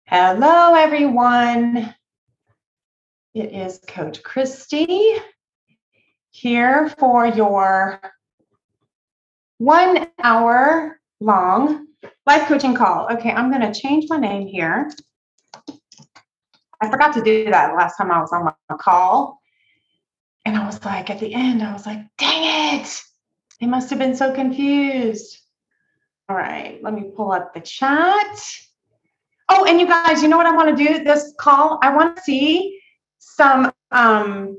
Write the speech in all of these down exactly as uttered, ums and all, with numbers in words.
Hello, everyone. It is Coach Christy here for your one hour long life coaching call. Okay, I'm going to change my name here. I forgot to do that last time I was on my call. And I was like, at the end, I was like, dang it. They must have been so confused. All right, let me pull up the chat. Oh, and you guys, you know what I want to do this call? I want to see some um,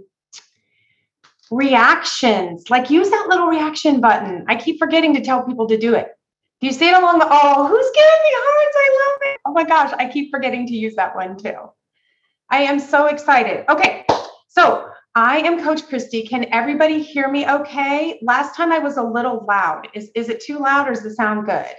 reactions. Like, use that little reaction button. I keep forgetting to tell people to do it. Do you see it along the, oh, who's giving me hearts? I love it. Oh my gosh, I keep forgetting to use that one too. I am so excited. Okay, so I am Coach Christy. Can everybody hear me okay? Last time I was a little loud. Is, is it too loud or does it sound good?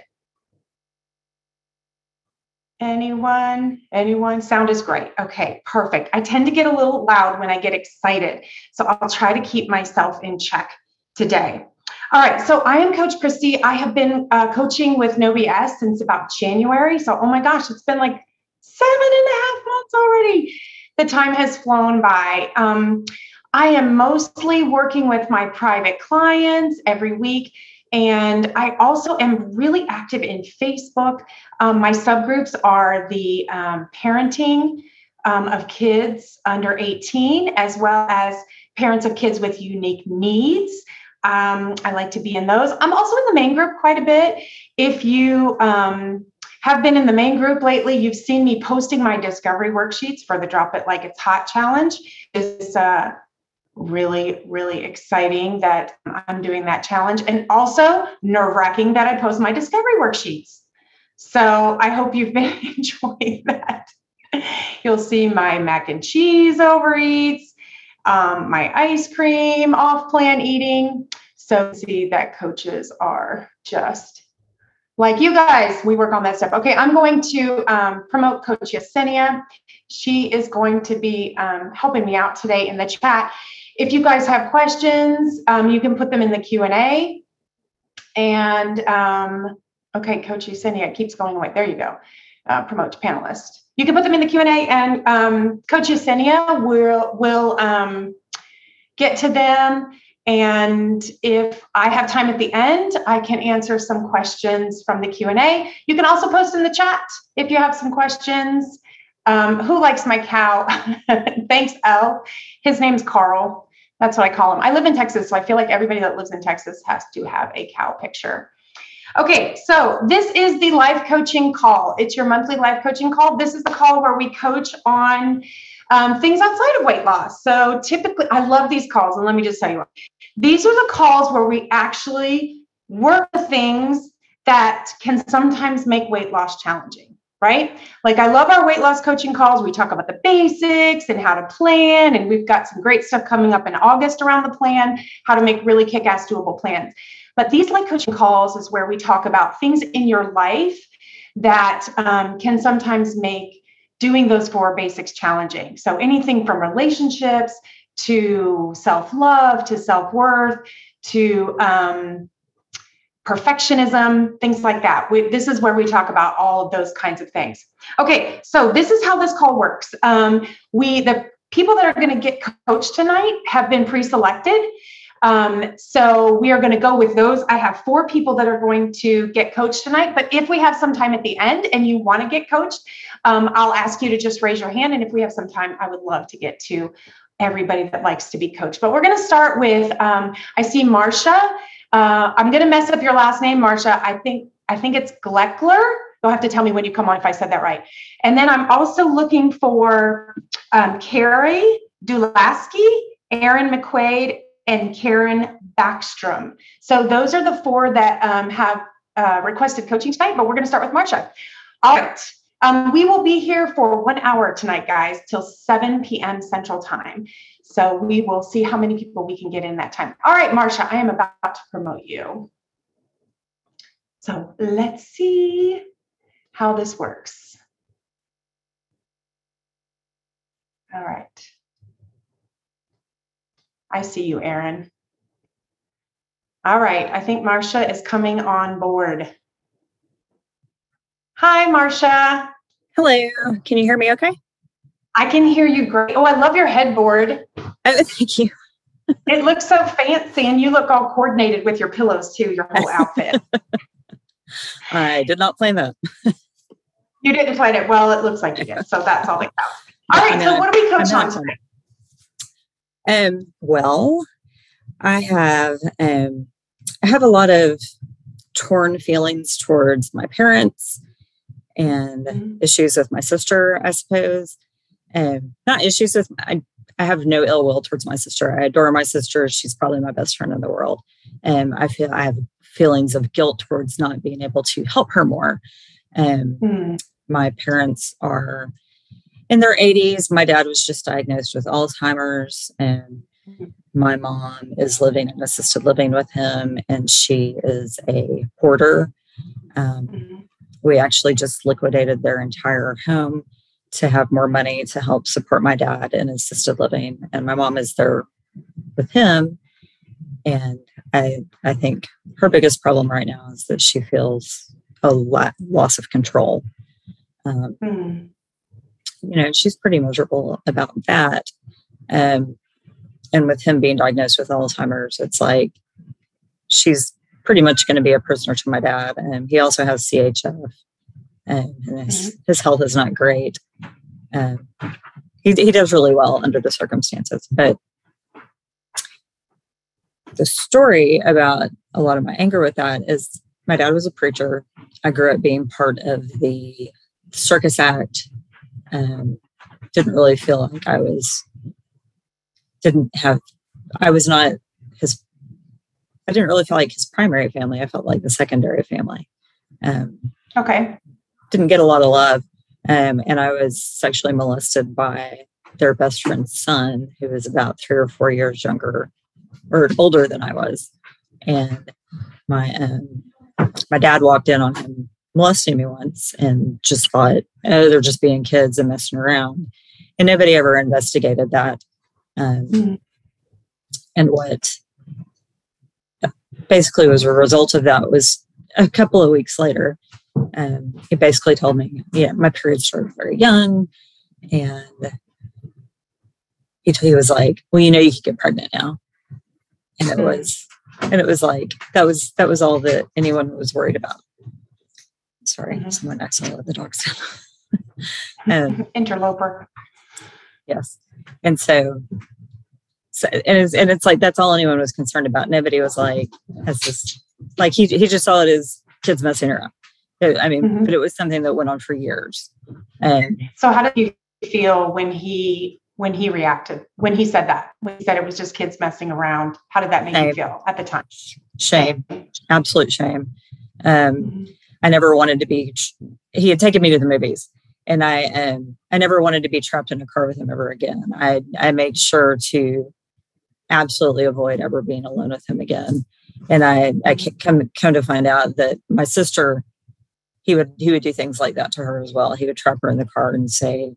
Anyone? Anyone? Sound is great. Okay, perfect. I tend to get a little loud when I get excited, so I'll try to keep myself in check today. All right, so I am Coach Christy. I have been uh, coaching with No B S since about January. So, oh my gosh, it's been like seven and a half months already. The time has flown by. Um, I am mostly working with my private clients every week. And I also am really active in Facebook. Um, my subgroups are the um, parenting um, of kids under eighteen, as well as parents of kids with unique needs. Um, I like to be in those. I'm also in the main group quite a bit. If you um, have been in the main group lately, you've seen me posting my discovery worksheets for the Drop It Like It's Hot challenge. It's uh, really, really exciting that I'm doing that challenge, and also nerve-wracking that I post my discovery worksheets. So I hope you've been enjoying that. You'll see my mac and cheese overeats, um, my ice cream off-plan eating. So see that coaches are just like you guys. We work on that stuff. Okay, I'm going to um, promote Coach Yesenia. She is going to be um, helping me out today in the chat. If you guys have questions, um, you can put them in the Q and A. And um, okay, Coach Yesenia, it keeps going away. There you go. Uh, promote to panelist. You can put them in the Q and A, and um, Coach Yesenia will will um, get to them. And if I have time at the end, I can answer some questions from the Q and A. You can also post in the chat if you have some questions. Um, who likes my cow? Thanks, Elle. His name's Carl. That's what I call him. I live in Texas, so I feel like everybody that lives in Texas has to have a cow picture. Okay, so this is the life coaching call. It's your monthly life coaching call. This is the call where we coach on um, things outside of weight loss. So typically, I love these calls, and let me just tell you what. These are the calls where we actually work the things that can sometimes make weight loss challenging, right? Like, I love our weight loss coaching calls. We talk about the basics and how to plan, and we've got some great stuff coming up in August around the plan, how to make really kick-ass doable plans. But these life coaching calls is where we talk about things in your life that um, can sometimes make doing those four basics challenging. So anything from relationships to self-love, to self-worth, to um, perfectionism, things like that. We, this is where we talk about all of those kinds of things. Okay, so this is how this call works. Um, we, the people that are going to get coached tonight have been pre-selected. Um, so we are going to go with those. I have four people that are going to get coached tonight, but if we have some time at the end and you want to get coached, um, I'll ask you to just raise your hand. And if we have some time, I would love to get to everybody that likes to be coached. But we're going to start with, um, I see Marcia. Uh, I'm going to mess up your last name, Marcia. I think, I think it's Gleckler. You'll have to tell me when you come on if I said that right. And then I'm also looking for um, Carrie Dulaski, Aaron McQuaid, and Karen Backstrom. So those are the four that um, have uh, requested coaching tonight, but we're going to start with Marcia. All right. Um, we will be here for one hour tonight, guys, till seven p.m. Central Time. So we will see how many people we can get in that time. All right, Marcia, I am about to promote you. So let's see how this works. All right. I see you, Aaron. All right, I think Marcia is coming on board. Hi, Marcia. Hello. Can you hear me okay? I can hear you great. Oh, I love your headboard. Oh, thank you. It looks so fancy, and you look all coordinated with your pillows too, your whole outfit. I did not plan that. You didn't plan it. Well, it looks like you did. So that's all that counts. All right. So what do we coach on today? Um, well, I have um, I have a lot of torn feelings towards my parents and mm-hmm. issues with my sister, I suppose. Um, not issues with I, I have no ill will towards my sister. I adore my sister. She's probably my best friend in the world. And I feel I have feelings of guilt towards not being able to help her more. Um, mm-hmm. My parents are in their eighties. My dad was just diagnosed with Alzheimer's, and my mom is living in assisted living with him, and she is a hoarder. Um, mm-hmm. We actually just liquidated their entire home to have more money to help support my dad in assisted living. And my mom is there with him. And I, I think her biggest problem right now is that she feels a lot, loss of control. Um, mm. You know, she's pretty miserable about that. Um, and with him being diagnosed with Alzheimer's, it's like she's pretty much going to be a prisoner to my dad. And he also has C H F. And his, his health is not great. Um, he, he does really well under the circumstances. But the story about a lot of my anger with that is my dad was a preacher. I grew up being part of the circus act. Um, didn't really feel like I was, didn't have, I was not his, I didn't really feel like his primary family. I felt like the secondary family. Um, okay. Didn't get a lot of love. Um, and I was sexually molested by their best friend's son, who was about three or four years younger or older than I was. And my, um, my dad walked in on him molesting me once and just thought, oh, they're just being kids and messing around. And nobody ever investigated that. Um, mm-hmm. And what basically was a result of that was a couple of weeks later, um, he basically told me, yeah, my period started very young. And he, he was like, well, you know, you could get pregnant now. And it was, and it was like, that was, that was all that anyone was worried about. Sorry, mm-hmm. someone accidentally let the dogs down. um, Interloper. Yes. And so, so and, it's, and it's like, that's all anyone was concerned about. Nobody was like, has this, like, he, he just saw it as kids messing around. I mean, mm-hmm. but it was something that went on for years. And so how did you feel when he, when he reacted, when he said that, when he said it was just kids messing around? How did that make shame. you feel at the time? Shame, absolute shame. Um, mm-hmm. I never wanted to be, he had taken me to the movies, and I, um, I never wanted to be trapped in a car with him ever again. I, I made sure to absolutely avoid ever being alone with him again. And I, I come, come to find out that my sister, he would, he would do things like that to her as well. He would trap her in the car and say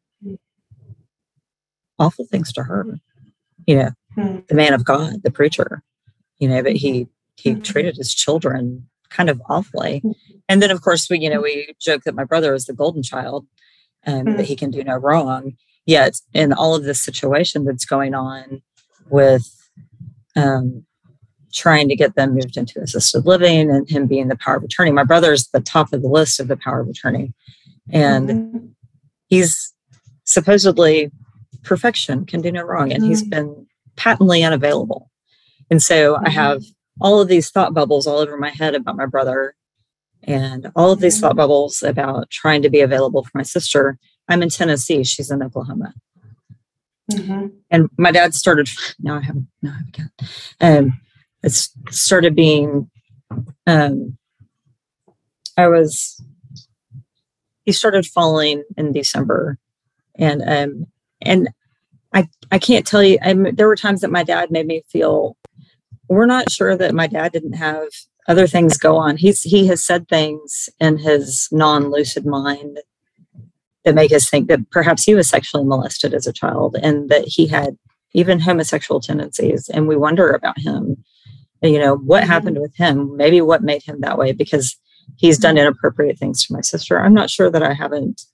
awful things to her, you know, mm-hmm. the man of God, the preacher, you know, but he, he mm-hmm. treated his children kind of awfully. And then of course we, you know, we joke that my brother is the golden child, and um, mm-hmm. that he can do no wrong. Yet in all of this situation that's going on with, um, trying to get them moved into assisted living and him being the power of attorney. My brother's the top of the list of the power of attorney. And mm-hmm. he's supposedly perfection, can do no wrong. And mm-hmm. he's been patently unavailable. And so mm-hmm. I have all of these thought bubbles all over my head about my brother, and all of these mm-hmm. thought bubbles about trying to be available for my sister. I'm in Tennessee. She's in Oklahoma. Mm-hmm. And my dad started, now I haven't, no, I haven't got, um, it started being, um, I was, he started falling in December, and, um, and I, I can't tell you, I, there were times that my dad made me feel, we're not sure that my dad didn't have other things go on. He's, he has said things in his non-lucid mind that make us think that perhaps he was sexually molested as a child, and that he had even homosexual tendencies. And we wonder about him. You know, what happened with him? Maybe what made him that way, because he's done inappropriate things to my sister. I'm not sure that I haven't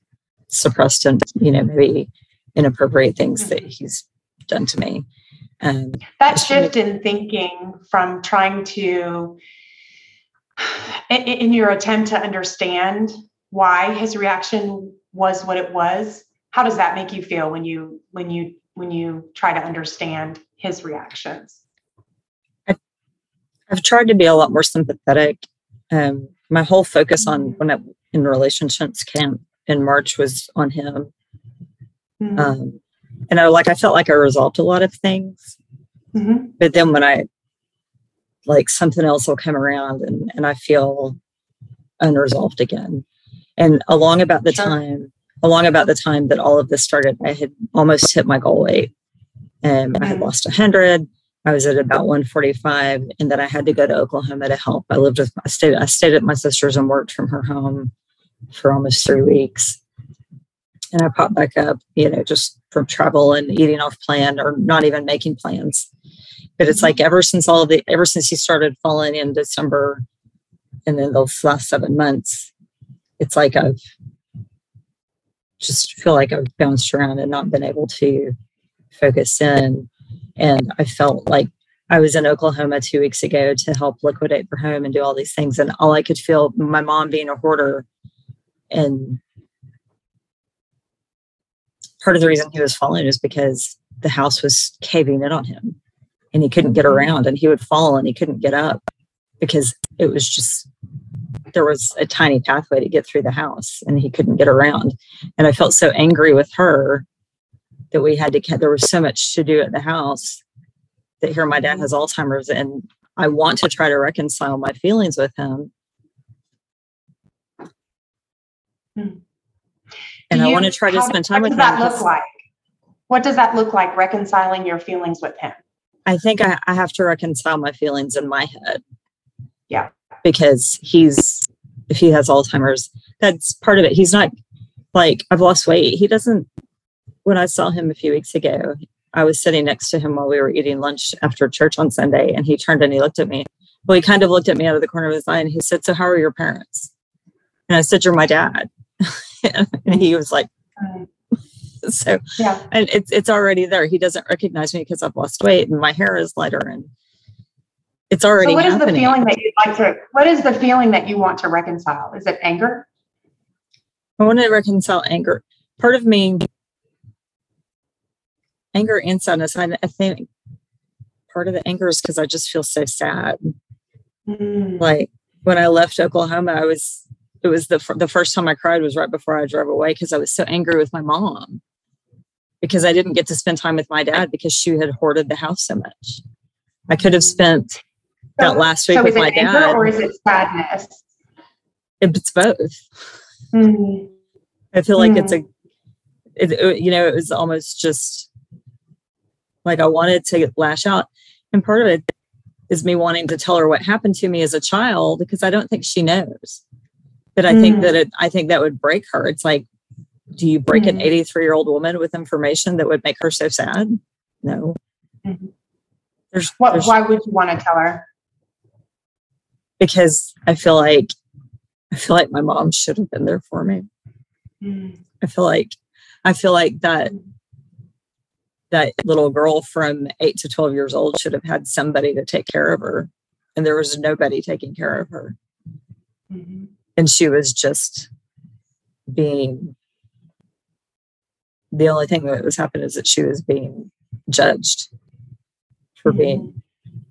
suppressed and, you know, maybe inappropriate things mm-hmm. that he's done to me. Um, that shift in thinking from trying to, in, in your attempt to understand why his reaction was what it was, how does that make you feel when you, when you, when you try to understand his reactions? I, I've tried to be a lot more sympathetic. Um, my whole focus on when I, in relationships camp in March was on him. Mm-hmm. Um, and I like, I felt like I resolved a lot of things, mm-hmm. but then when I, like something else will come around and, and I feel unresolved again. And along about the sure. time, along about the time that all of this started, I had almost hit my goal weight. And mm-hmm. I had lost a hundred. I was at about one forty-five, and then I had to go to Oklahoma to help. I lived with, I stayed, I stayed at my sister's and worked from her home for almost three weeks. And I popped back up, you know, just from travel and eating off plan or not even making plans. But it's like ever since all of the, ever since he started falling in December and then those last seven months, it's like I've just feel like I've bounced around and not been able to focus in. And I felt like I was in Oklahoma two weeks ago to help liquidate her home and do all these things. And all I could feel, my mom being a hoarder, and part of the reason he was falling is because the house was caving in on him and he couldn't get around, and he would fall and he couldn't get up because it was just, there was a tiny pathway to get through the house and he couldn't get around. And I felt so angry with her that we had to, there was so much to do at the house that here my dad has Alzheimer's, and I want to try to reconcile my feelings with him. Hmm. And you, I want to try to spend time with him. What does that look like? What does that look like, reconciling your feelings with him? I think I, I have to reconcile my feelings in my head. Yeah. Because he's, if he has Alzheimer's, that's part of it. He's not like, I've lost weight. He doesn't, when I saw him a few weeks ago, I was sitting next to him while we were eating lunch after church on Sunday, and he turned and he looked at me. Well, he kind of looked at me out of the corner of his eye and he said, "So how are your parents?" And I said, "You're my dad." And he was like, so, yeah. And it's, it's already there. He doesn't recognize me because I've lost weight and my hair is lighter, and it's already so what happening. Is the feeling that you'd like to, what is the feeling that you want to reconcile? Is it anger? I want to reconcile anger. Part of me, anger and sadness. I, I think part of the anger is because I just feel so sad. Mm. Like when I left Oklahoma, I was, it was the, the first time I cried was right before I drove away, because I was so angry with my mom because I didn't get to spend time with my dad because she had hoarded the house so much. I could have spent so, that last week so with my dad. Anger or is it sadness? It's both. Mm-hmm. I feel like mm-hmm. it's a, it, it, you know, it was almost just like I wanted to lash out. And part of it is me wanting to tell her what happened to me as a child, because I don't think she knows. But I mm. think that it, I think that would break her. It's like, do you break mm. an eighty-three year old woman with information that would make her so sad? No. Mm-hmm. There's, what, there's, why would you want to tell her? Because I feel like, I feel like my mom should have been there for me. Mm. I feel like, I feel like that, that little girl from eight to twelve years old should have had somebody to take care of her. And there was nobody taking care of her. Mm-hmm. And she was just being, the only thing that was happening is that she was being judged for mm-hmm. being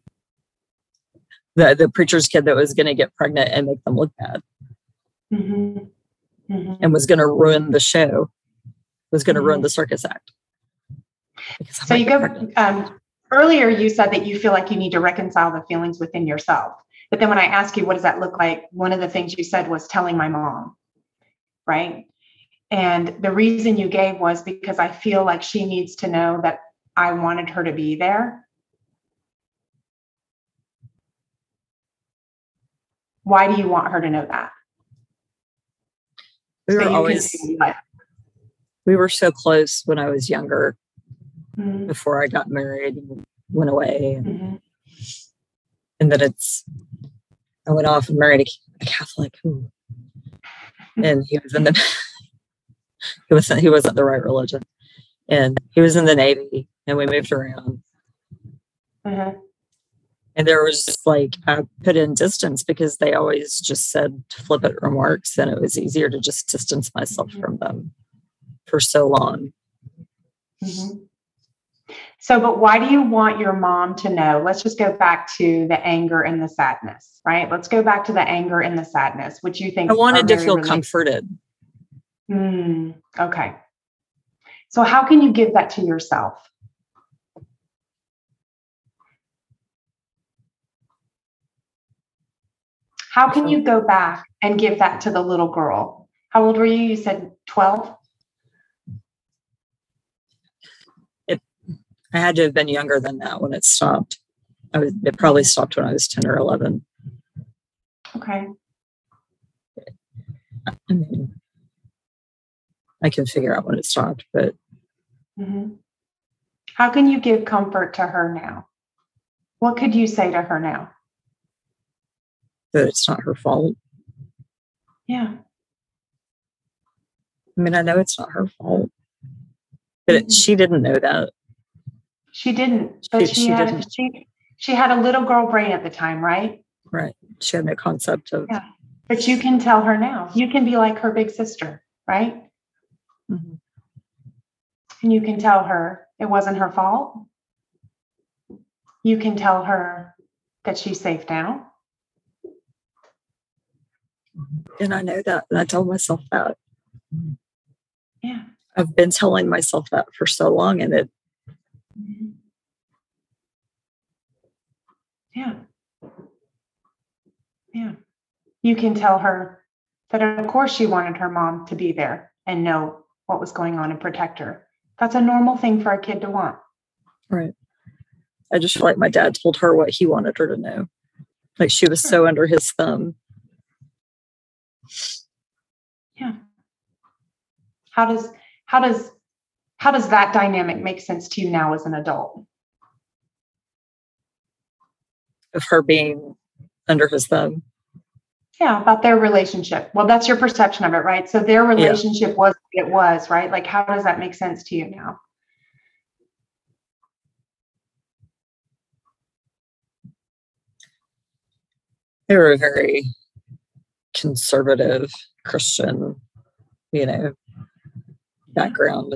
the, the preacher's kid that was going to get pregnant and make them look bad. Mm-hmm. Mm-hmm. And was going to ruin the show, was going to mm-hmm. ruin the circus act. So you go, um, earlier you said that you feel like you need to reconcile the feelings within yourself. But then when I asked you, what does that look like? One of the things you said was telling my mom, right? And the reason you gave was because I feel like she needs to know that I wanted her to be there. Why do you want her to know that? We were so always, we were so close when I was younger, mm-hmm. before I got married and went away. And, mm-hmm. and then it's, I went off and married a, a Catholic, ooh, and he was in the, He wasn't, he wasn't the right religion. And he was in the Navy, and we moved around. Mm-hmm. And there was like, I put in distance because they always just said flippant remarks, and it was easier to just distance myself mm-hmm. from them for so long. Mm-hmm. So, but why do you want your mom to know? Let's just go back to the anger and the sadness, right? Let's go back to the anger and the sadness, which you think I wanted to feel related. comforted. Mm, okay. So how can you give that to yourself? How can you go back and give that to the little girl? How old were you? You said twelve? It, I had to have been younger than that when it stopped. I was, it probably stopped when I was ten or eleven. Okay. I mean, I can figure out when it stopped, but. Mm-hmm. How can you give comfort to her now? What could you say to her now? That it's not her fault. Yeah. I mean, I know it's not her fault, but mm-hmm. it, she didn't know that. She didn't, but she, she, she had didn't. she she had a little girl brain at the time, right? Right. She had no concept of. Yeah. But you can tell her now. You can be like her big sister, right? Mm-hmm. And you can tell her it wasn't her fault. You can tell her that she's safe now. And I know that. And I told myself that. Yeah. I've been telling myself that for so long. And it. Yeah. Yeah. You can tell her that, of course, she wanted her mom to be there and know what was going on and protect her. That's a normal thing for a kid to want. Right. I just feel like my dad told her what he wanted her to know. Like she was so under his thumb. Yeah. How does how does how does that dynamic make sense to you now as an adult? Of her being under his thumb. Yeah, about their relationship. Well, that's your perception of it, right? So their relationship yeah. was what it was, right? Like, how does that make sense to you now? They were a very conservative Christian, you know, background.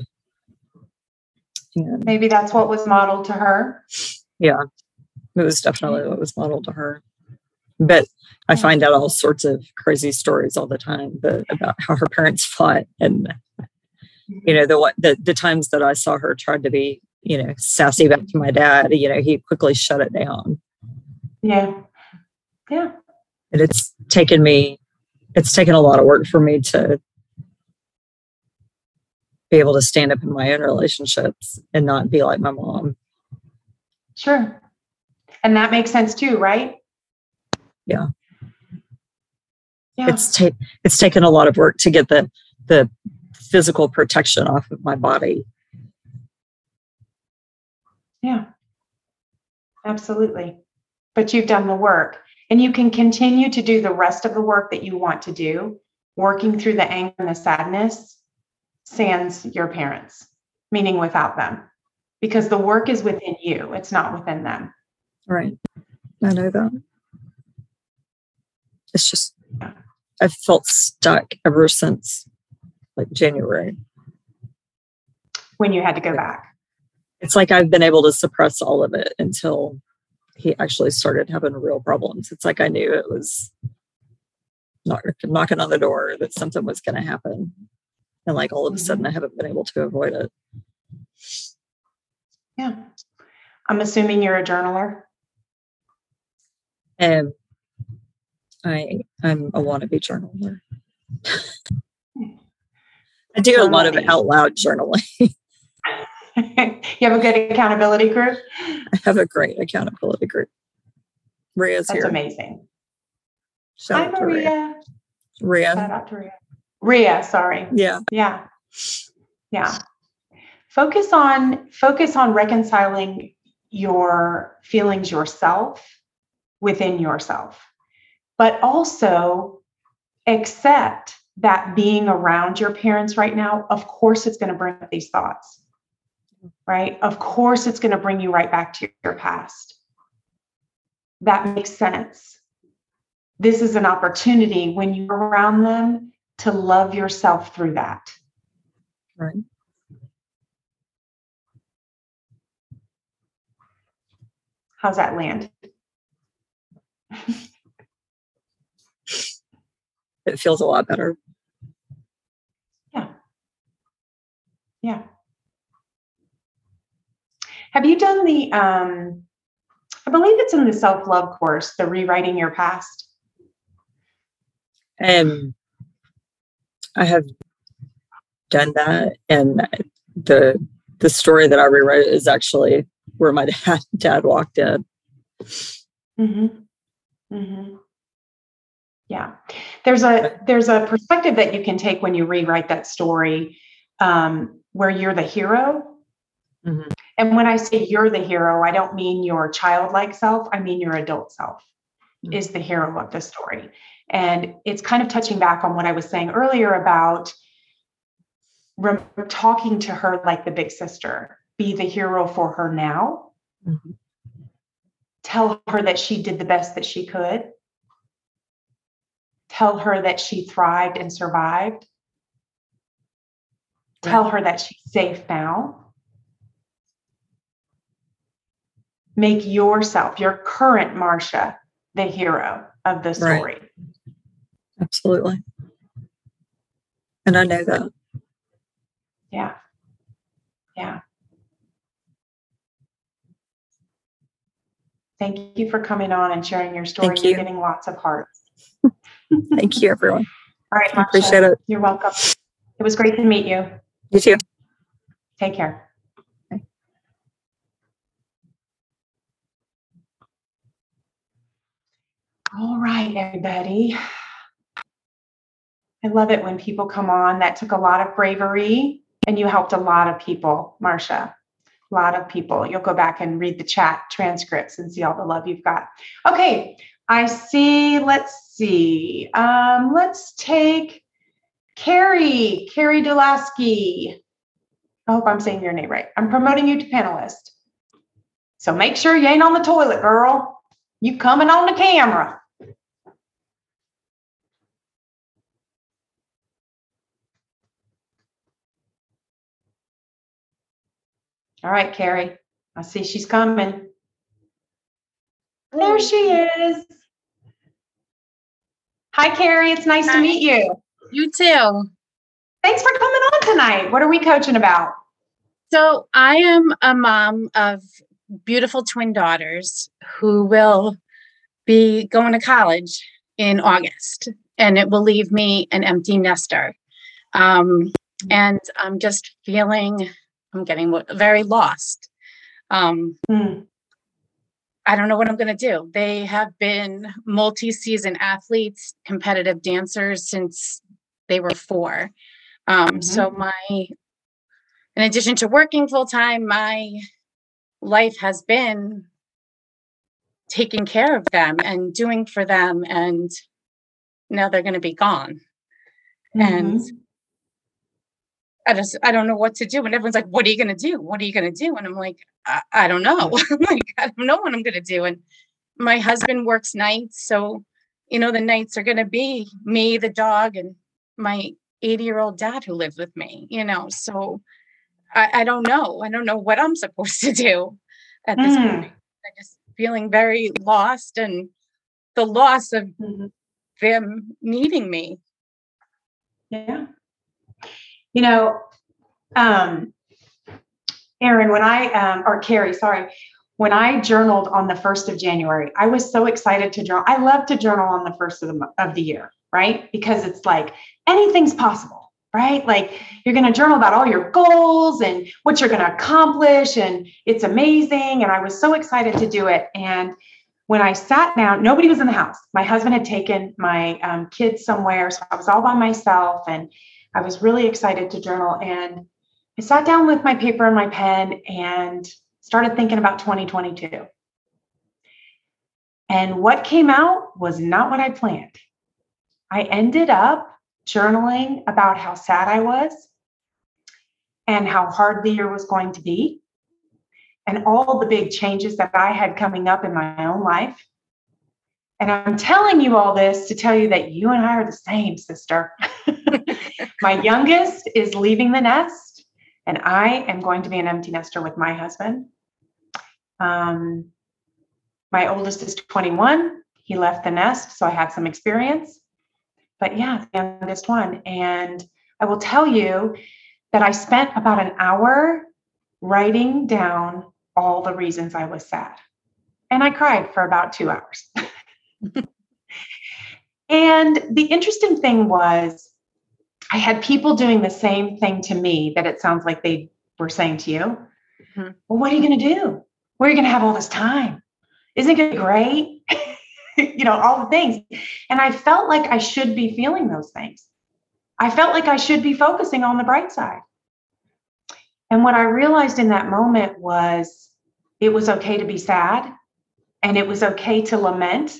And maybe that's what was modeled to her. Yeah, it was definitely what was modeled to her. But I find out all sorts of crazy stories all the time but about how her parents fought. And, you know, the, the the times that I saw her tried to be, you know, sassy back to my dad, you know, he quickly shut it down. Yeah. Yeah. And it's taken me, it's taken a lot of work for me to be able to stand up in my own relationships and not be like my mom. Sure. And that makes sense too, right? Yeah. Yeah. It's ta- it's taken a lot of work to get the the physical protection off of my body. Yeah. Absolutely. But you've done the work, and you can continue to do the rest of the work that you want to do, working through the anger and the sadness, sans your parents, meaning without them, because the work is within you. It's not within them. Right. I know that. It's just, I've felt stuck ever since like January. When you had to go back. It's like I've been able to suppress all of it until he actually started having real problems. It's like I knew it was knock, knocking on the door that something was going to happen. And like all of a sudden I haven't been able to avoid it. Yeah. I'm assuming you're a journaler. Um, I, I'm a wannabe journaler. I do a lot of out loud journaling. You have a good accountability group? I have a great accountability group. Rhea's That's here. amazing. Shout Hi, Maria. Rhea. Shout out to Rhea. Rhea, sorry. Yeah. Yeah. Yeah. Focus on focus on reconciling your feelings yourself within yourself, but also accept that being around your parents right now, of course, it's going to bring up these thoughts, right? Of course, it's going to bring you right back to your past. That makes sense. This is an opportunity when you're around them to love yourself through that. Right. How's that land? It feels a lot better. Yeah. Yeah. Have you done the, um, I believe it's in the self-love course, the rewriting your past? And I have done that. And the the story that I rewrote is actually where my dad, dad walked in. Mm-hmm. Mm-hmm. Yeah. There's a there's a perspective that you can take when you rewrite that story, um, where you're the hero. Mm-hmm. And when I say you're the hero, I don't mean your childlike self. I mean your adult self mm-hmm. is the hero of the story. And it's kind of touching back on what I was saying earlier about rem- talking to her like the big sister. Be the hero for her now. Mm-hmm. Tell her that she did the best that she could. Tell her that she thrived and survived. Right. Tell her that she's safe now. Make yourself, your current Marsha, the hero of the story. Right. Absolutely. And I know that. Yeah. Yeah. Thank you for coming on and sharing your story. Thank you. You're getting lots of hearts. Thank you, everyone. All right, I appreciate it. You're welcome. It was great to meet you. You too. Take care. Bye. All right, everybody. I love it when people come on. That took a lot of bravery, and you helped a lot of people, Marsha. A lot of people. You'll go back and read the chat transcripts and see all the love you've got. Okay, I see. Let's see. Um, let's take Carrie, Carrie Dulaski. I hope I'm saying your name right. I'm promoting you to panelist. So make sure you ain't on the toilet, girl. You coming on the camera. All right, Carrie. I see she's coming. There she is. Hi, Carrie. It's nice Hi. to meet you. You too. Thanks for coming on tonight. What are we coaching about? So I am a mom of beautiful twin daughters who will be going to college in August, and it will leave me an empty nester. Um, and I'm just feeling, I'm getting very lost. Um, mm. I don't know what I'm going to do. They have been multi-season athletes, competitive dancers since they were four. Um, mm-hmm. So my, in addition to working full time, my life has been taking care of them and doing for them. And now they're going to be gone. Mm-hmm. And I just, I don't know what to do. And everyone's like, what are you going to do? What are you going to do? And I'm like, I, I don't know. I'm like, I don't know what I'm going to do. And my husband works nights. So, you know, the nights are going to be me, the dog, and my eighty year old dad who lives with me, you know, so I, I don't know. I don't know what I'm supposed to do at this mm. point. I'm just feeling very lost, and the loss of mm-hmm. them needing me. Yeah. You know, um, Erin, when I, um, or Carrie, sorry, when I journaled on the first of January, I was so excited to journal. I love to journal on the first of the, of the year, right? Because it's like anything's possible, right? Like you're going to journal about all your goals and what you're going to accomplish. And it's amazing. And I was so excited to do it. And when I sat down, nobody was in the house. My husband had taken my um, kids somewhere. So I was all by myself, and I was really excited to journal. And I sat down with my paper and my pen and started thinking about twenty twenty-two. And what came out was not what I planned. I ended up journaling about how sad I was and how hard the year was going to be and all the big changes that I had coming up in my own life. And I'm telling you all this to tell you that you and I are the same, sister. My youngest is leaving the nest, and I am going to be an empty nester with my husband. Um, my oldest is twenty-one. He left the nest, so I had some experience. But yeah, the youngest one. And I will tell you that I spent about an hour writing down all the reasons I was sad. And I cried for about two hours. And the interesting thing was, I had people doing the same thing to me that it sounds like they were saying to you. Mm-hmm. Well, what are you going to do? Where are you going to have all this time? Isn't it going to be great? You know, all the things. And I felt like I should be feeling those things. I felt like I should be focusing on the bright side. And what I realized in that moment was it was okay to be sad, and it was okay to lament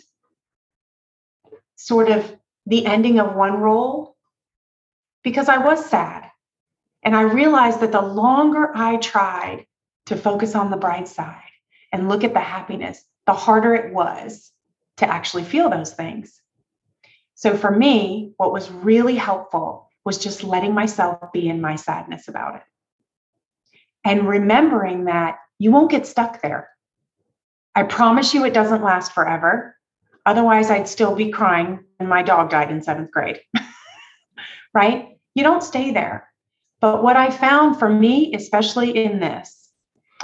sort of the ending of one role, because I was sad. And I realized that the longer I tried to focus on the bright side and look at the happiness, the harder it was to actually feel those things. So for me, what was really helpful was just letting myself be in my sadness about it. And remembering that you won't get stuck there. I promise you it doesn't last forever. Otherwise, I'd still be crying when my dog died in seventh grade. Right? You don't stay there. But what I found for me, especially in this,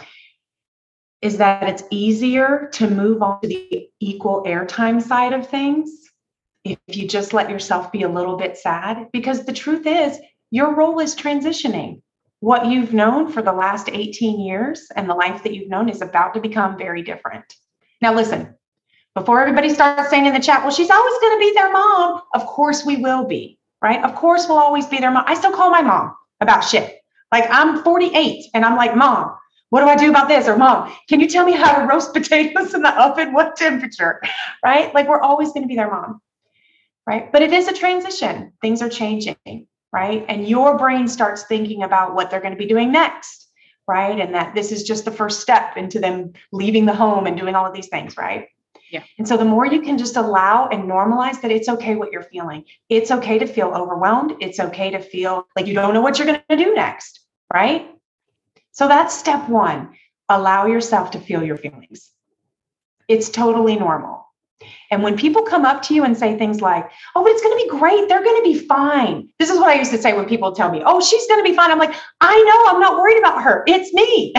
is that it's easier to move on to the equal airtime side of things if you just let yourself be a little bit sad. Because the truth is, your role is transitioning. What you've known for the last eighteen years and the life that you've known is about to become very different. Now, listen, before everybody starts saying in the chat, well, she's always going to be their mom. Of course we will be, right? Of course we'll always be their mom. I still call my mom about shit. Like, I'm forty-eight and I'm like, Mom, what do I do about this? Or Mom, can you tell me how to roast potatoes in the oven? What temperature, right? Like, we're always going to be their mom, right? But it is a transition. Things are changing, right? And your brain starts thinking about what they're going to be doing next, right? And that this is just the first step into them leaving the home and doing all of these things, right? Yeah. And so the more you can just allow and normalize that it's okay what you're feeling. It's okay to feel overwhelmed. It's okay to feel like you don't know what you're going to do next, right? So that's step one. Allow yourself to feel your feelings. It's totally normal. And when people come up to you and say things like, oh, but it's going to be great. They're going to be fine. This is what I used to say when people tell me, oh, she's going to be fine. I'm like, I know, I'm not worried about her. It's me.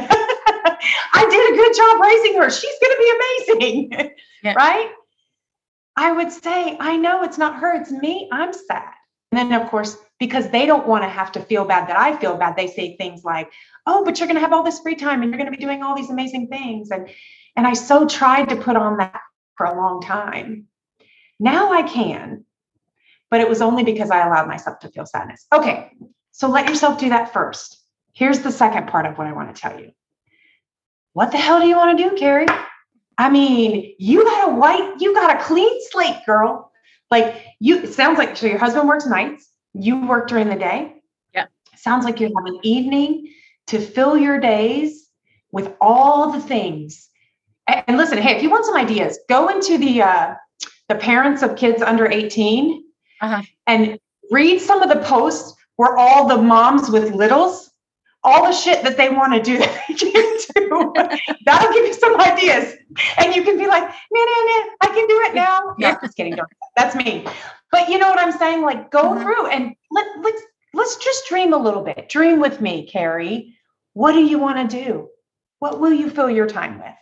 I did a good job raising her. She's going to be amazing. Yeah. Right? I would say, I know it's not her. It's me. I'm sad. And then, of course, because they don't want to have to feel bad that I feel bad, they say things like, oh, but you're going to have all this free time and you're going to be doing all these amazing things. And, and I so tried to put on that for a long time. Now I can, but it was only because I allowed myself to feel sadness. Okay, so let yourself do that first. Here's the second part of what I want to tell you. What the hell do you want to do, Carrie? I mean, you got a white, you got a clean slate, girl. Like you, it sounds like, so your husband works nights, you work during the day. Yeah. Sounds like you have an evening to fill your days with all the things. And listen, hey, if you want some ideas, go into the uh, the parents of kids under eighteen uh-huh. and read some of the posts where all the moms with littles, all the shit that they want to do that they can't do. That'll give you some ideas. And you can be like, nah, nah, nah, I can do it now. No, just kidding. Don't. That's me. But you know what I'm saying? Like, go mm-hmm. through and let, let's, let's just dream a little bit. Dream with me, Carrie. What do you want to do? What will you fill your time with?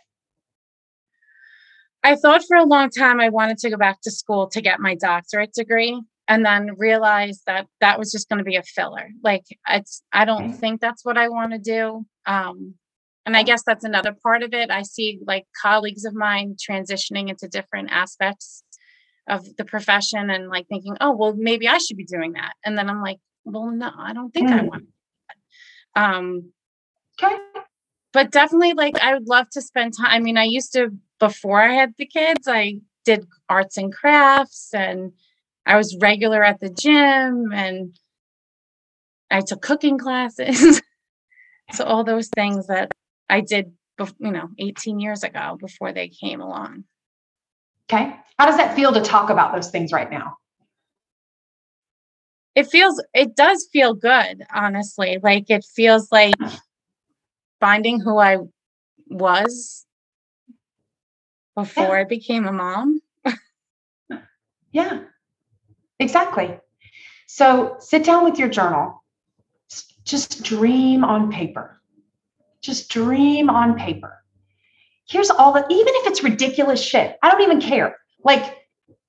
I thought for a long time I wanted to go back to school to get my doctorate degree, and then realized that that was just going to be a filler. Like, it's, I don't okay. think that's what I want to do. Um, and I guess that's another part of it. I see like colleagues of mine transitioning into different aspects of the profession and like thinking, oh, well, maybe I should be doing that. And then I'm like, well, no, I don't think mm. I want to do that. Um, okay. But definitely, like, I would love to spend time. I mean, I used to, before I had the kids, I did arts and crafts, and I was regular at the gym, and I took cooking classes. So all those things that I did, you know, eighteen years ago before they came along. Okay. How does that feel to talk about those things right now? It feels, it does feel good, honestly. Like it feels like finding who I was before Yeah. I became a mom. Yeah, exactly. So sit down with your journal. Just dream on paper. Just dream on paper. Here's all the, even if it's ridiculous shit, I don't even care. Like,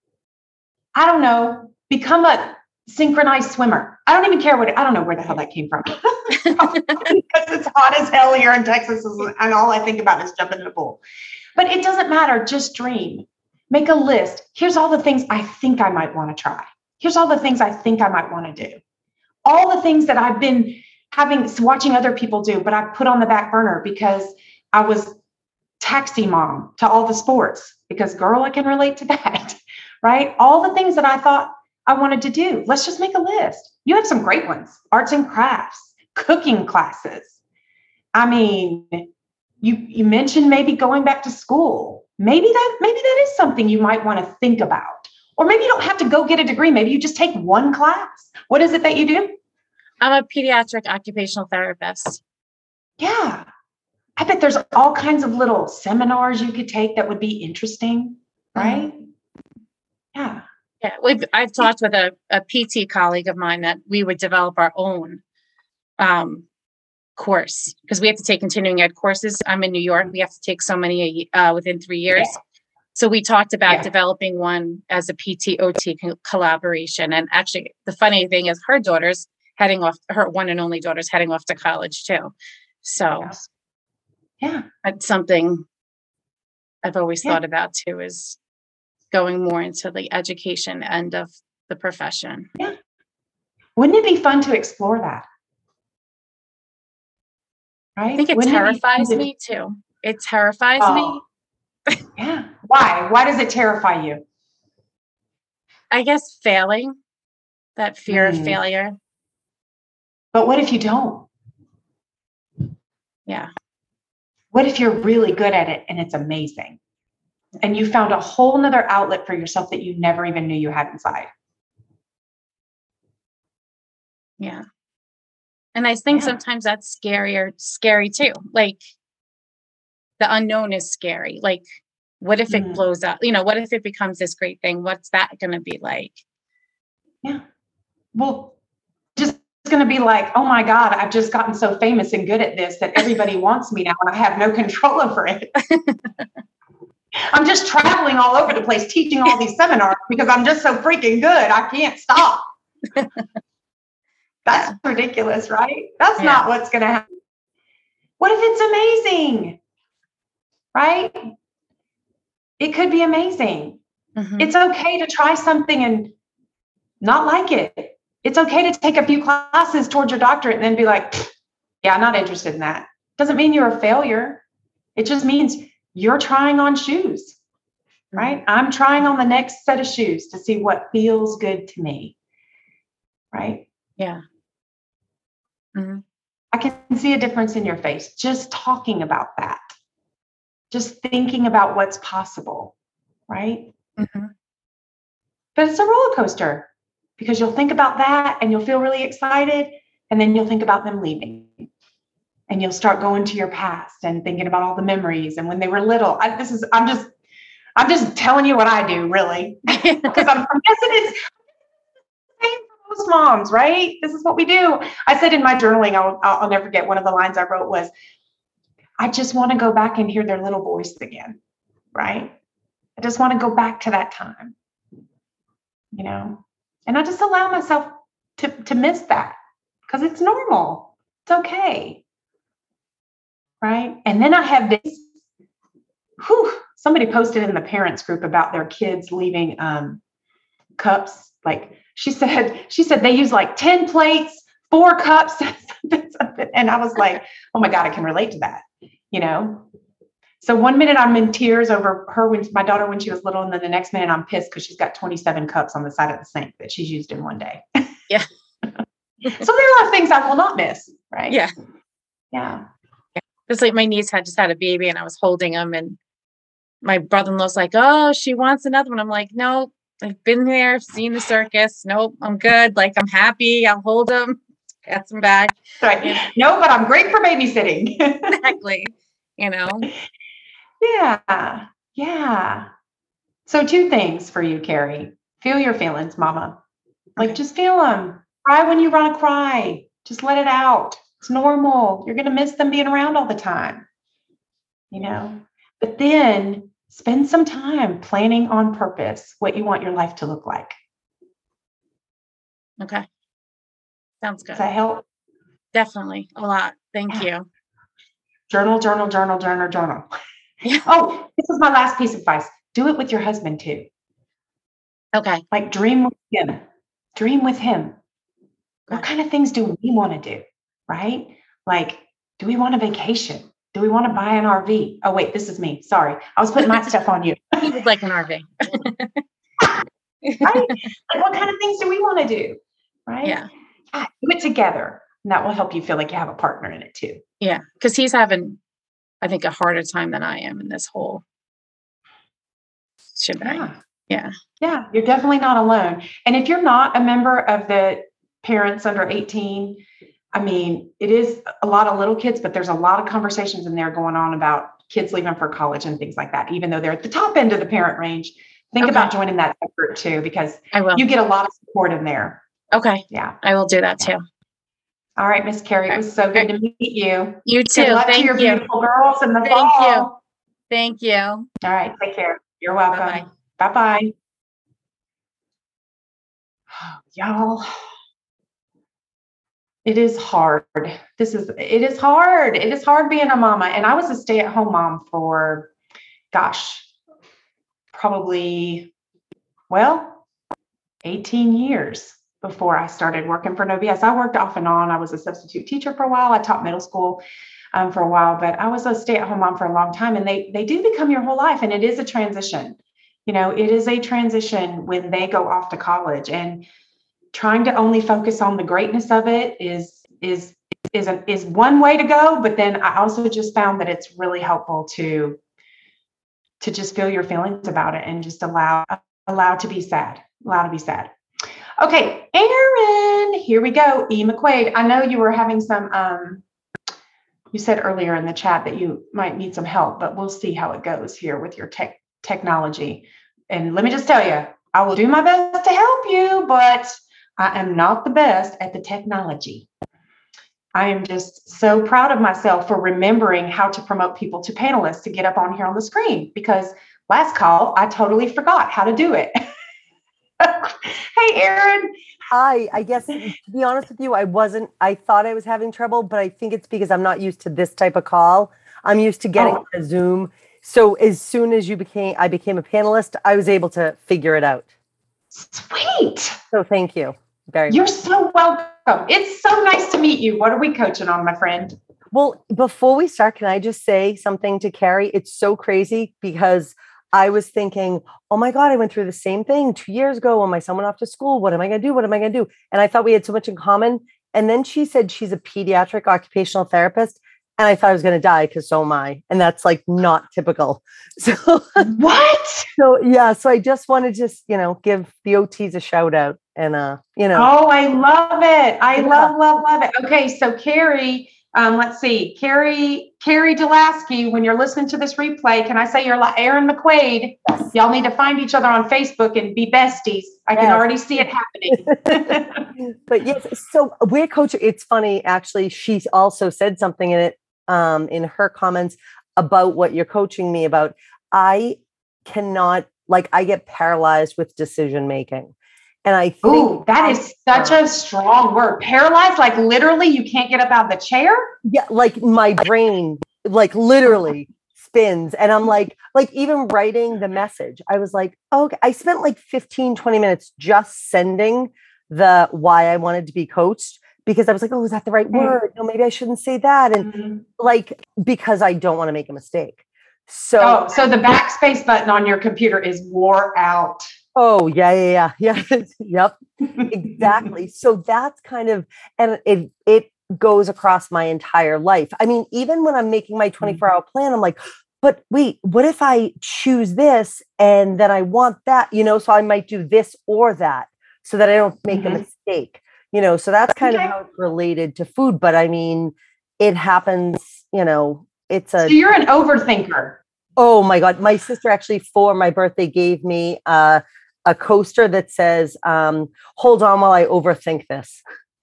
I don't know, become a synchronized swimmer. I don't even care what, I don't know where the hell that came from. Because it's hot as hell here in Texas, and all I think about is jumping in the pool. But it doesn't matter. Just dream. Make a list. Here's all the things I think I might want to try. Here's all the things I think I might want to do. All the things that I've been having, watching other people do, but I put on the back burner because I was taxi mom to all the sports, because girl, I can relate to that, right? All the things that I thought I wanted to do. Let's just make a list. You have some great ones. Arts and crafts, cooking classes. I mean, you, you mentioned maybe going back to school. Maybe that, maybe that is something you might want to think about. Or maybe you don't have to go get a degree. Maybe you just take one class. What is it that you do? I'm a pediatric occupational therapist. Yeah. I bet there's all kinds of little seminars you could take that would be interesting, right? Mm-hmm. Yeah. Yeah. We've, I've talked with a, a P T colleague of mine that we would develop our own um, course, because we have to take continuing ed courses. I'm in New York. We have to take so many uh, within three years. Yeah. So we talked about yeah. developing one as a P T O T co- collaboration. And actually, the funny thing is her daughter's heading off, her one and only daughter's heading off to college too. So yes. yeah, that's something I've always yeah. thought about too, is going more into the education end of the profession. Yeah. Wouldn't it be fun to explore that? Right? I think it Wouldn't terrifies it to- me too. It terrifies oh. me. Yeah. Why? Why does it terrify you? I guess failing, that fear mm. of failure. But what if you don't? Yeah. What if you're really good at it and it's amazing? And you found a whole nother outlet for yourself that you never even knew you had inside. Yeah. And I think yeah. sometimes that's scarier, scary too. Like the unknown is scary. Like, what if it mm. blows up? You know, what if it becomes this great thing? What's that going to be like? Yeah. Well, just going to be like, oh my God, I've just gotten so famous and good at this that everybody wants me now and I have no control over it. I'm just traveling all over the place teaching all these seminars because I'm just so freaking good. I can't stop. That's ridiculous, right? That's yeah. not what's going to happen. What if it's amazing? Right? It could be amazing. Mm-hmm. It's okay to try something and not like it. It's okay to take a few classes towards your doctorate and then be like, yeah, I'm not interested in that. Doesn't mean you're a failure. It just means you're trying on shoes, right? Mm-hmm. I'm trying on the next set of shoes to see what feels good to me, right? Yeah. Mm-hmm. I can see a difference in your face just talking about that, just thinking about what's possible, right? Mm-hmm. But it's a roller coaster because you'll think about that and you'll feel really excited, and then you'll think about them leaving. And you'll start going to your past and thinking about all the memories and when they were little. I, this is, I'm just, I'm just telling you what I do, really, because I'm, I'm guessing it's the same for most moms, right? This is what we do. I said in my journaling, I'll, I'll never forget, one of the lines I wrote was, I just want to go back and hear their little voice again, right? I just want to go back to that time, you know, and I just allow myself to, to miss that because it's normal. It's okay. Right. And then I have this, whew, somebody posted in the parents group about their kids leaving um, cups. Like she said, she said they use like ten plates, four cups. And I was like, oh my God, I can relate to that, you know? So one minute I'm in tears over her when my daughter when she was little, and then the next minute I'm pissed because she's got twenty-seven cups on the side of the sink that she's used in one day. Yeah. So there are a lot of things I will not miss, right? Yeah. Yeah. It's like my niece had just had a baby and I was holding him, and my brother-in-law's like, oh, she wants another one. I'm like, no, I've been there, I've seen the circus. Nope, I'm good. Like, I'm happy. I'll hold him, pass him back. Right. And, no, but I'm great for babysitting. exactly. You know? Yeah. Yeah. So two things for you, Carrie. Feel your feelings, mama. Like, okay. Just feel them. Cry when you want to cry. Just let it out. It's normal. You're going to miss them being around all the time. You know? But then spend some time planning on purpose what you want your life to look like. Okay. Sounds good. Does that help? Definitely. A lot. Thank yeah. you. Journal, journal, journal, journal, journal. Yeah. Oh, this is my last piece of advice. Do it with your husband too. Okay. Like dream with him. Dream with him. Okay. What kind of things do we want to do? Right? Like, do we want a vacation? Do we want to buy an R V? Oh, wait, this is me. Sorry. I was putting my stuff on you. He would like an R V. Right? Like, what kind of things do we want to do? Right? Yeah. yeah. Do it together. And that will help you feel like you have a partner in it too. Yeah. Because he's having, I think, a harder time than I am in this whole shebang. Yeah. Yeah. Yeah. You're definitely not alone. And if you're not a member of the Parents Under eighteen, I mean, it is a lot of little kids, but there's a lot of conversations in there going on about kids leaving for college and things like that, even though they're at the top end of the parent range. Think okay. about joining that group too, because I will. You get a lot of support in there. Okay. Yeah. I will do that too. All right, Miss Carrie, it was so good to meet you. You too. Good luck Thank to your you. beautiful girls in the Thank fall. you. Thank you. All right, take care. You're welcome. Bye-bye. Bye-bye. Y'all, it is hard. This is, it is hard. It is hard being a mama. And I was a stay-at-home mom for, gosh, probably, well, eighteen years before I started working for No B S. I worked off and on. I was a substitute teacher for a while. I taught middle school um, for a while, but I was a stay-at-home mom for a long time. And they, they do become your whole life. And it is a transition. You know, it is a transition when they go off to college, and trying to only focus on the greatness of it is, is, is, a, is one way to go. But then I also just found that it's really helpful to, to just feel your feelings about it and just allow, allow to be sad, allow to be sad. Okay. Aaron, here we go. E. McQuaid. I know you were having some, um, you said earlier in the chat that you might need some help, but we'll see how it goes here with your tech technology. And let me just tell you, I will do my best to help you, but I am not the best at the technology. I am just so proud of myself for remembering how to promote people to panelists to get up on here on the screen, because last call, I totally forgot how to do it. Hey, Aaron. Hi, I guess, to be honest with you, I wasn't, I thought I was having trouble, but I think it's because I'm not used to this type of call. I'm used to getting Oh. a Zoom. So as soon as you became, I became a panelist, I was able to figure it out. Sweet. So thank you very You're much. so welcome. It's so nice to meet you. What are we coaching on, my friend? Well, before we start, can I just say something to Carrie? It's so crazy because I was thinking, oh my God, I went through the same thing two years ago when my son went off to school. What am I going to do? What am I going to do? And I thought we had so much in common. And then she said she's a pediatric occupational therapist. And I thought I was going to die because so am I. And that's like not typical. So What? So yeah, so I just wanted to just, you know, give the O Ts a shout out and, uh, you know. Oh, I love it. I Yeah. love, love, love it. Okay. So Carrie, um, let's see, Carrie, Carrie Delasky, when you're listening to this replay, can I say you're like Aaron McQuaid? Yes. Y'all need to find each other on Facebook and be besties. I can Yes. already see it happening. But yes, so we're coaching. It's funny, actually, she also said something in it, um, in her comments about what you're coaching me about. I cannot, like, I get paralyzed with decision making. And I think Ooh, that is such a strong word. Paralyzed, like literally you can't get up out of the chair? yeah, like my brain, like literally spins. And I'm like, like even writing the message, I was like, oh, okay. I spent like fifteen, twenty minutes just sending the why I wanted to be coached, because I was like, oh, is that the right word? No, maybe I shouldn't say that. And Mhm. like, because I don't want to make a mistake. So, oh, so the backspace button on your computer is wore out. Oh, yeah, yeah, yeah. Yeah. Yep. Exactly. So that's kind of, and it, it goes across my entire life. I mean, even when I'm making my twenty-four hour plan, I'm like, but wait, what if I choose this and then I want that, you know, so I might do this or that so that I don't make mm-hmm. a mistake, you know, so that's kind okay. of how it's related to food. But I mean, it happens, you know, it's a. So you're an overthinker. Oh my God. My sister actually for my birthday gave me uh, a coaster that says, um, hold on while I overthink this.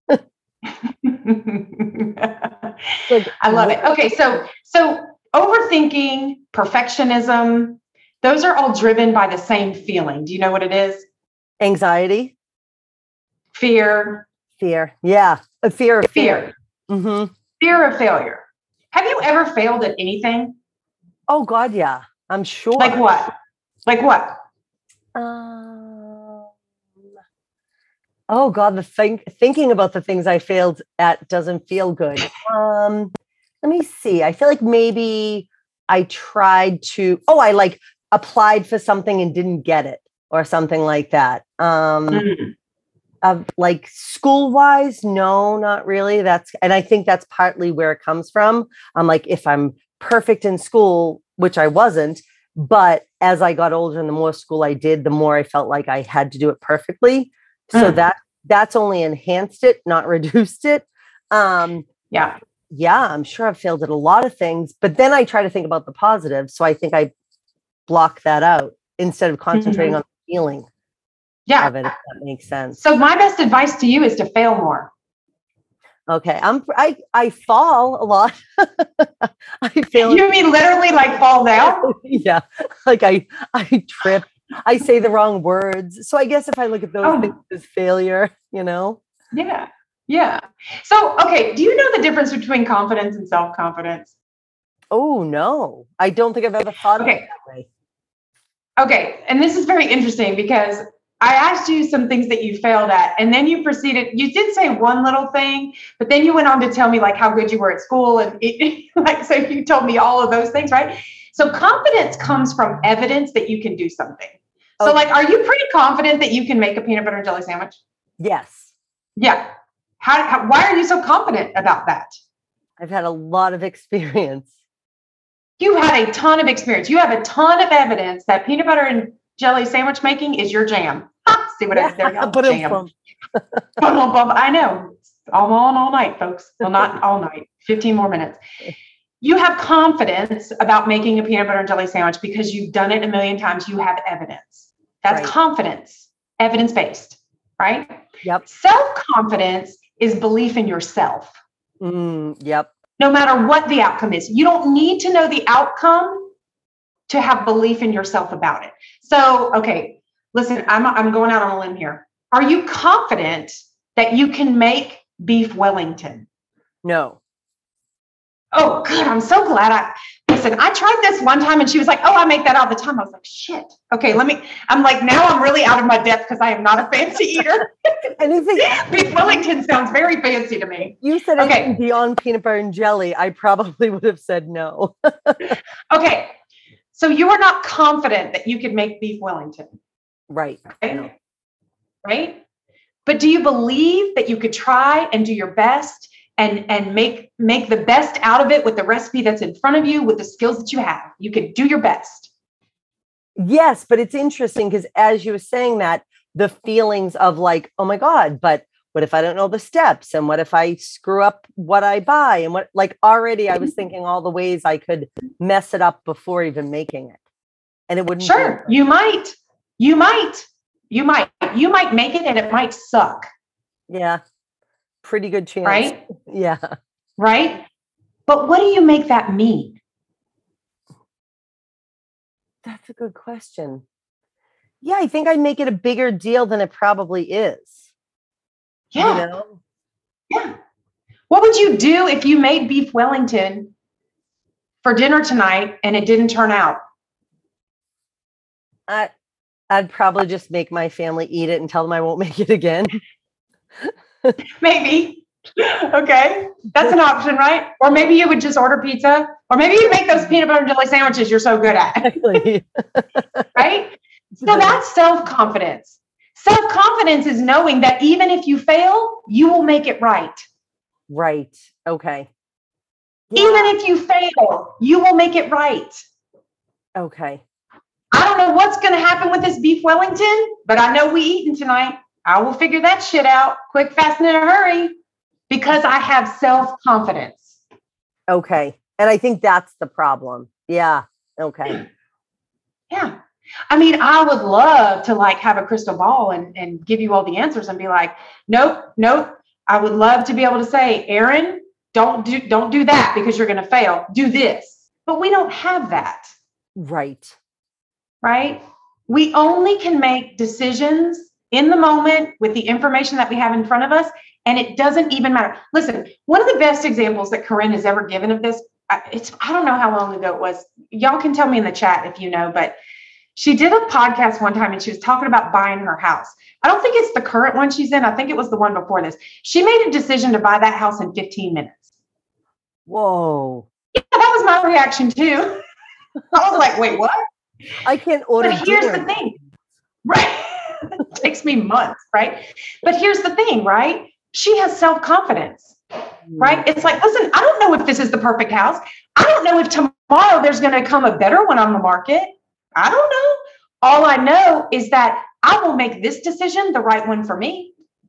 like, I love it. Okay. So, so overthinking, perfectionism, those are all driven by the same feeling. Do you know what it is? Anxiety. Fear. Fear. Yeah. A fear of fear. Fear. Mm-hmm. Fear of failure. Have you ever failed at anything? Oh God, yeah, I'm sure. Like what? Like what? Um, oh God, the think thinking about the things I failed at doesn't feel good. Um, let me see. I feel like maybe I tried to. Oh, I like applied for something and didn't get it, or something like that. Um, mm. uh, like school wise, no, not really. That's and I think that's partly where it comes from. I'm like, if I'm perfect in school, which I wasn't, but as I got older and the more school I did, the more I felt like I had to do it perfectly. So mm. that that's only enhanced it, not reduced it. Um, yeah. Yeah, I'm sure I've failed at a lot of things, but then I try to think about the positive. So I think I block that out instead of concentrating mm-hmm. on the feeling yeah. of it, if that makes sense. So my best advice to you is to fail more. Okay, I'm I I fall a lot. I fail. You mean literally like fall down? Yeah, like I I trip. I say the wrong words. So I guess if I look at those oh. things as failure, you know. Yeah, yeah. So okay, do you know the difference between confidence and self-confidence? Oh no, I don't think I've ever thought okay. of it that way. Okay, and this is very interesting because I asked you some things that you failed at, and then you proceeded, you did say one little thing, but then you went on to tell me like how good you were at school. And it, like, so you told me all of those things, right? So confidence comes from evidence that you can do something. So okay. like, are you pretty confident that you can make a peanut butter and jelly sandwich? Yes. Yeah. How, how, why are you so confident about that? I've had a lot of experience. You had a ton of experience. You have a ton of evidence that peanut butter and jelly sandwich making is your jam. See what yeah, I did there? Jam. I know. I'm on all night, folks. Well, not all night. fifteen more minutes. You have confidence about making a peanut butter and jelly sandwich because you've done it a million times. You have evidence. That's right. Confidence, evidence-based, right? Yep. Self-confidence is belief in yourself. Mm, yep. No matter what the outcome is. You don't need to know the outcome to have belief in yourself about it. So, okay, listen, I'm, I'm going out on a limb here. Are you confident that you can make beef Wellington? No. Oh, good. I'm so glad I, listen, I tried this one time and she was like, oh, I make that all the time. I was like, shit. Okay, let me, I'm like, now I'm really out of my depth because I am not a fancy eater. Anything beef Wellington sounds very fancy to me. You said okay. anything beyond peanut butter and jelly, I probably would have said no. Okay. So you are not confident that you could make beef Wellington. Right. Right? Right? But do you believe that you could try and do your best and, and make, make the best out of it with the recipe that's in front of you, with the skills that you have? You could do your best. Yes, but it's interesting because as you were saying that, the feelings of like, oh my God, but what if I don't know the steps? And what if I screw up what I buy? And what, like already I was thinking all the ways I could mess it up before even making it. And it wouldn't. Sure, you might, you might, you might, you might make it and it might suck. Yeah. Pretty good chance. Right? Yeah. Right? But what do you make that mean? That's a good question. Yeah, I think I make it a bigger deal than it probably is. Yeah. You know? Yeah. What would you do if you made beef Wellington for dinner tonight and it didn't turn out? I, I'd probably just make my family eat it and tell them I won't make it again. Maybe. Okay. That's an option, right? Or maybe you would just order pizza Or maybe you make those peanut butter and jelly sandwiches you're so good at. Exactly. Right? So that's self-confidence. Self-confidence is knowing that even if you fail, you will make it right. Right. Okay. Yeah. Even if you fail, you will make it right. Okay. I don't know what's going to happen with this beef Wellington, but I know we eating tonight. I will figure that shit out quick, fast, and in a hurry because I have self-confidence. Okay. And I think that's the problem. Yeah. Okay. Yeah. I mean, I would love to like have a crystal ball and, and give you all the answers and be like, nope, nope. I would love to be able to say, Erin, don't do, don't do that because you're going to fail. Do this. But we don't have that. Right. Right. We only can make decisions in the moment with the information that we have in front of us. And it doesn't even matter. Listen, one of the best examples that Corinne has ever given of this, it's, I don't know how long ago it was. Y'all can tell me in the chat if you know, but she did a podcast one time and she was talking about buying her house. I don't think it's the current one she's in. I think it was the one before this. She made a decision to buy that house in fifteen minutes. Whoa. Yeah, that was my reaction too. I was like, wait, what? I can't order. But here's the thing, right? It takes me months, right? But here's the thing, right? She has self-confidence, right? It's like, listen, I don't know if this is the perfect house. I don't know if tomorrow there's going to come a better one on the market. I don't know. All I know is that I will make this decision the right one for me.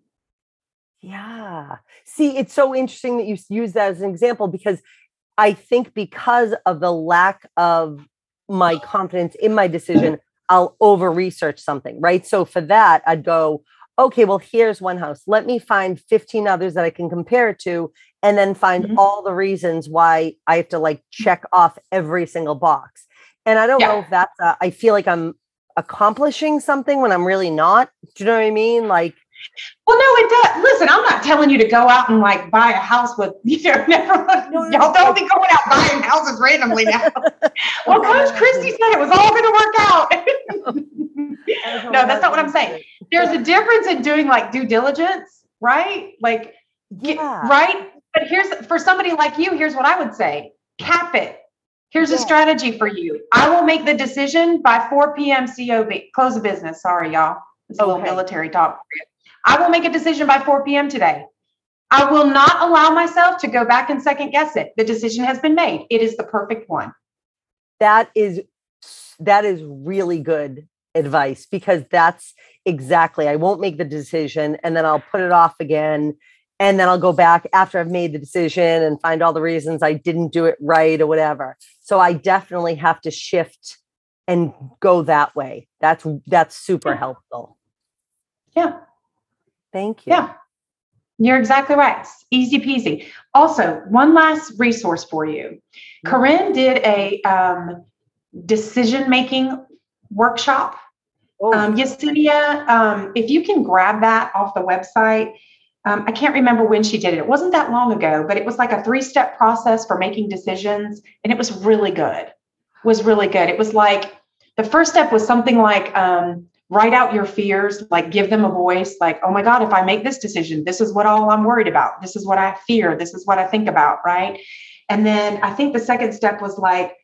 Yeah. See, it's so interesting that you use that as an example because I think because of the lack of my confidence in my decision, I'll over research something, right? So for that, I'd go, okay, well, here's one house. Let me find fifteen others that I can compare it to, and then find mm-hmm. all the reasons why I have to like check off every single box. And I don't yeah. know if that's, uh, I feel like I'm accomplishing something when I'm really not. Do you know what I mean? Like, well, no, it does. Listen, I'm not telling you to go out and like buy a house with, you know, never, no, y'all don't be going out buying houses randomly now. Well, Coach Christy said it was all going to work out. No, that's not what I'm saying. There's a difference in doing like due diligence, right? Like, yeah. right? But here's, for somebody like you, here's what I would say. Cap it. Here's yeah. a strategy for you. I will make the decision by four p.m. C O B. Close the business. Sorry, y'all. It's a okay. little military talk for you. I will make a decision by four p.m. today. I will not allow myself to go back and second guess it. The decision has been made. It is the perfect one. That is, that is really good advice because that's exactly, I won't make the decision and then I'll put it off again. And then I'll go back after I've made the decision and find all the reasons I didn't do it right or whatever. So I definitely have to shift and go that way. That's, that's super yeah. helpful. Yeah. Thank you. Yeah, you're exactly right. Easy peasy. Also, one last resource for you. Corinne did a um, decision-making workshop. Oh. Um, Yesenia, um, if you can grab that off the website, um, I can't remember when she did it. It wasn't that long ago, but it was like a three-step process for making decisions, and it was really good. It was really good. It was like, the first step was something like, um, write out your fears, like give them a voice, like, oh my God, if I make this decision, this is what all I'm worried about. This is what I fear. This is what I think about, right? And then I think the second step was like,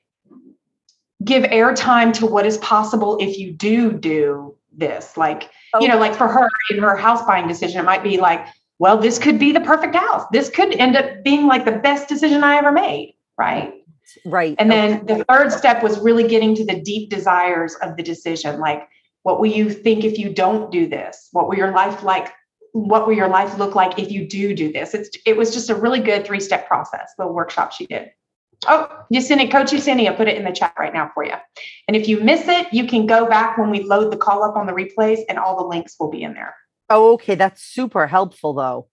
give airtime to what is possible if you do do this. Like, okay. you know, like for her in her house buying decision, it might be like, well, this could be the perfect house. This could end up being like the best decision I ever made, right? Right. And then okay. the third step was really getting to the deep desires of the decision, like, what will you think if you don't do this? What will your life like? What will your life look like if you do do this? It's, it was just a really good three-step process, the workshop she did. Oh, Yesenia, Coach Yesenia put it in the chat right now for you. And if you miss it, you can go back when we load the call up on the replays and all the links will be in there. Oh, okay. That's super helpful though.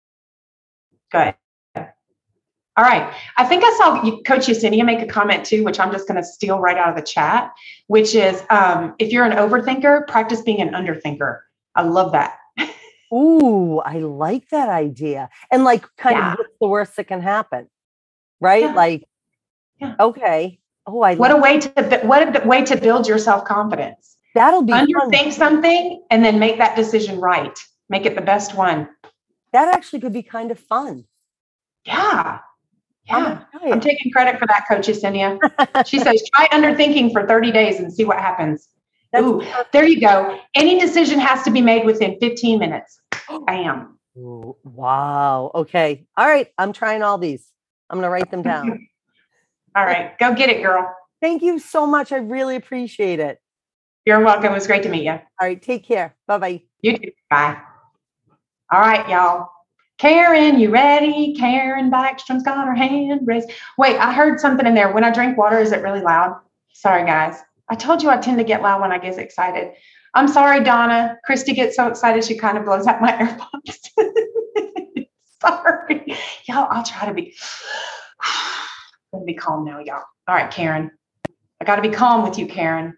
Good. All right. I think I saw Coach Yesenia make a comment too, which I'm just going to steal right out of the chat, which is um, if you're an overthinker, practice being an underthinker. I love that. Ooh, I like that idea. And like kind yeah. of what's the worst that can happen, right? Yeah. Like, yeah. okay. Oh, I what a way to what a way to build your self-confidence. That'll be underthink fun. something and then make that decision right. Make it the best one. That actually could be kind of fun. Yeah. Yeah, I'm taking credit for that, Coach Yesenia. She says, try underthinking for thirty days and see what happens. That's Ooh, perfect. There you go. Any decision has to be made within fifteen minutes. Bam. Ooh, wow. Okay. All right. I'm trying all these. I'm going to write them down. All right. Go get it, girl. Thank you so much. I really appreciate it. You're welcome. It was great to meet you. All right. Take care. Bye-bye. You too. Bye. All right, y'all. Karen, you ready? Karen Backstrom's got her hand raised. Wait, I heard something in there. When I drink water, is it really loud? Sorry, guys. I told you I tend to get loud when I get excited. I'm sorry, Donna. Christy gets so excited she kind of blows out my AirPods. Sorry. Y'all, I'll try to be, let me be calm now, y'all. All right, Karen. I got to be calm with you, Karen.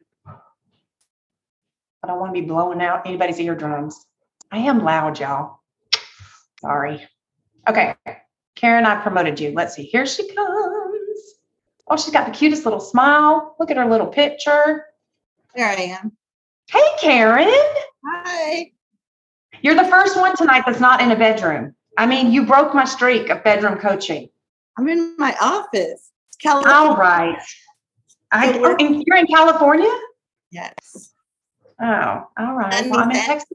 I don't want to be blowing out anybody's eardrums. I am loud, y'all. Sorry. Okay, Karen, I promoted you. Let's see. Here she comes. Oh, she's got the cutest little smile. Look at her little picture. There I am. Hey, Karen. Hi. You're the first one tonight that's not in a bedroom. I mean, you broke my streak of bedroom coaching. I'm in my office. California. All right. I, oh, and you're in California? Yes. Oh, all right. Well, I'm in Texas.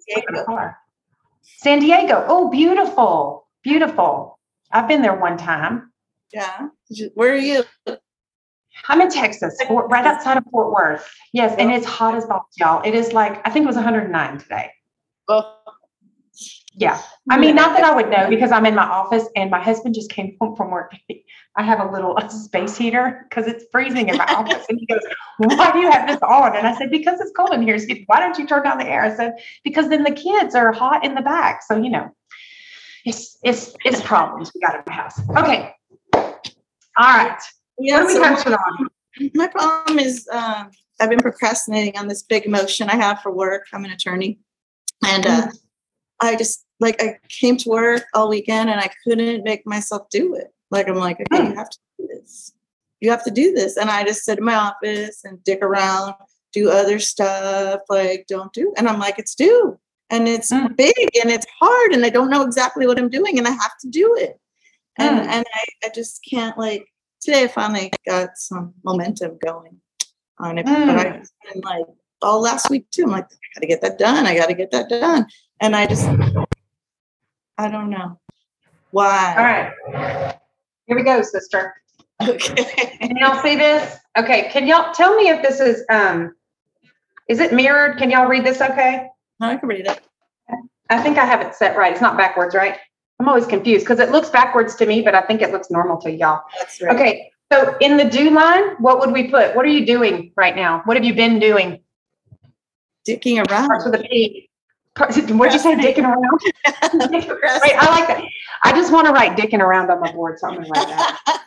San Diego. Oh, beautiful. Beautiful. I've been there one time. Yeah. Where are you? I'm in Texas, Fort, right outside of Fort Worth. Yes. And it's hot as balls, y'all. It is like, I think it was one hundred nine today. Oh. Yeah. I mean, not that I would know because I'm in my office and my husband just came home from work. I have a little a space heater because it's freezing in my office. And he goes, why do you have this on? And I said, because it's cold in here. He said, why don't you turn down the air? I said, because then the kids are hot in the back. So, you know, it's, it's, it's problems we got in the house. Okay. All right. Yeah, what are we so touching on? My problem is uh, I've been procrastinating on this big motion I have for work. I'm an attorney. And uh, mm-hmm. I just, like, I came to work all weekend and I couldn't make myself do it. Like, I'm like, okay, mm. you have to do this. You have to do this. And I just sit in my office and dick around, do other stuff. Like, don't do. And I'm like, it's due. And it's mm. big and it's hard. And I don't know exactly what I'm doing. And I have to do it. And, mm. and I, I just can't, like, today I finally got some momentum going on it. Mm. But I've been like, all last week too. I'm like, I got to get that done. I got to get that done. And I just, I don't know why. All right. Here we go, sister. Okay. Can y'all see this? Okay. Can y'all tell me if this is, um, is it mirrored? Can y'all read this okay? No, I can read it. I think I have it set right. It's not backwards, right? I'm always confused because it looks backwards to me, but I think it looks normal to y'all. That's right. Okay. So in the do line, what would we put? What are you doing right now? What have you been doing? Dicking around. Starts with a P. What'd you say, dicking around? Wait, I like that. I just want to write dicking around on my board, so I'm going to write that.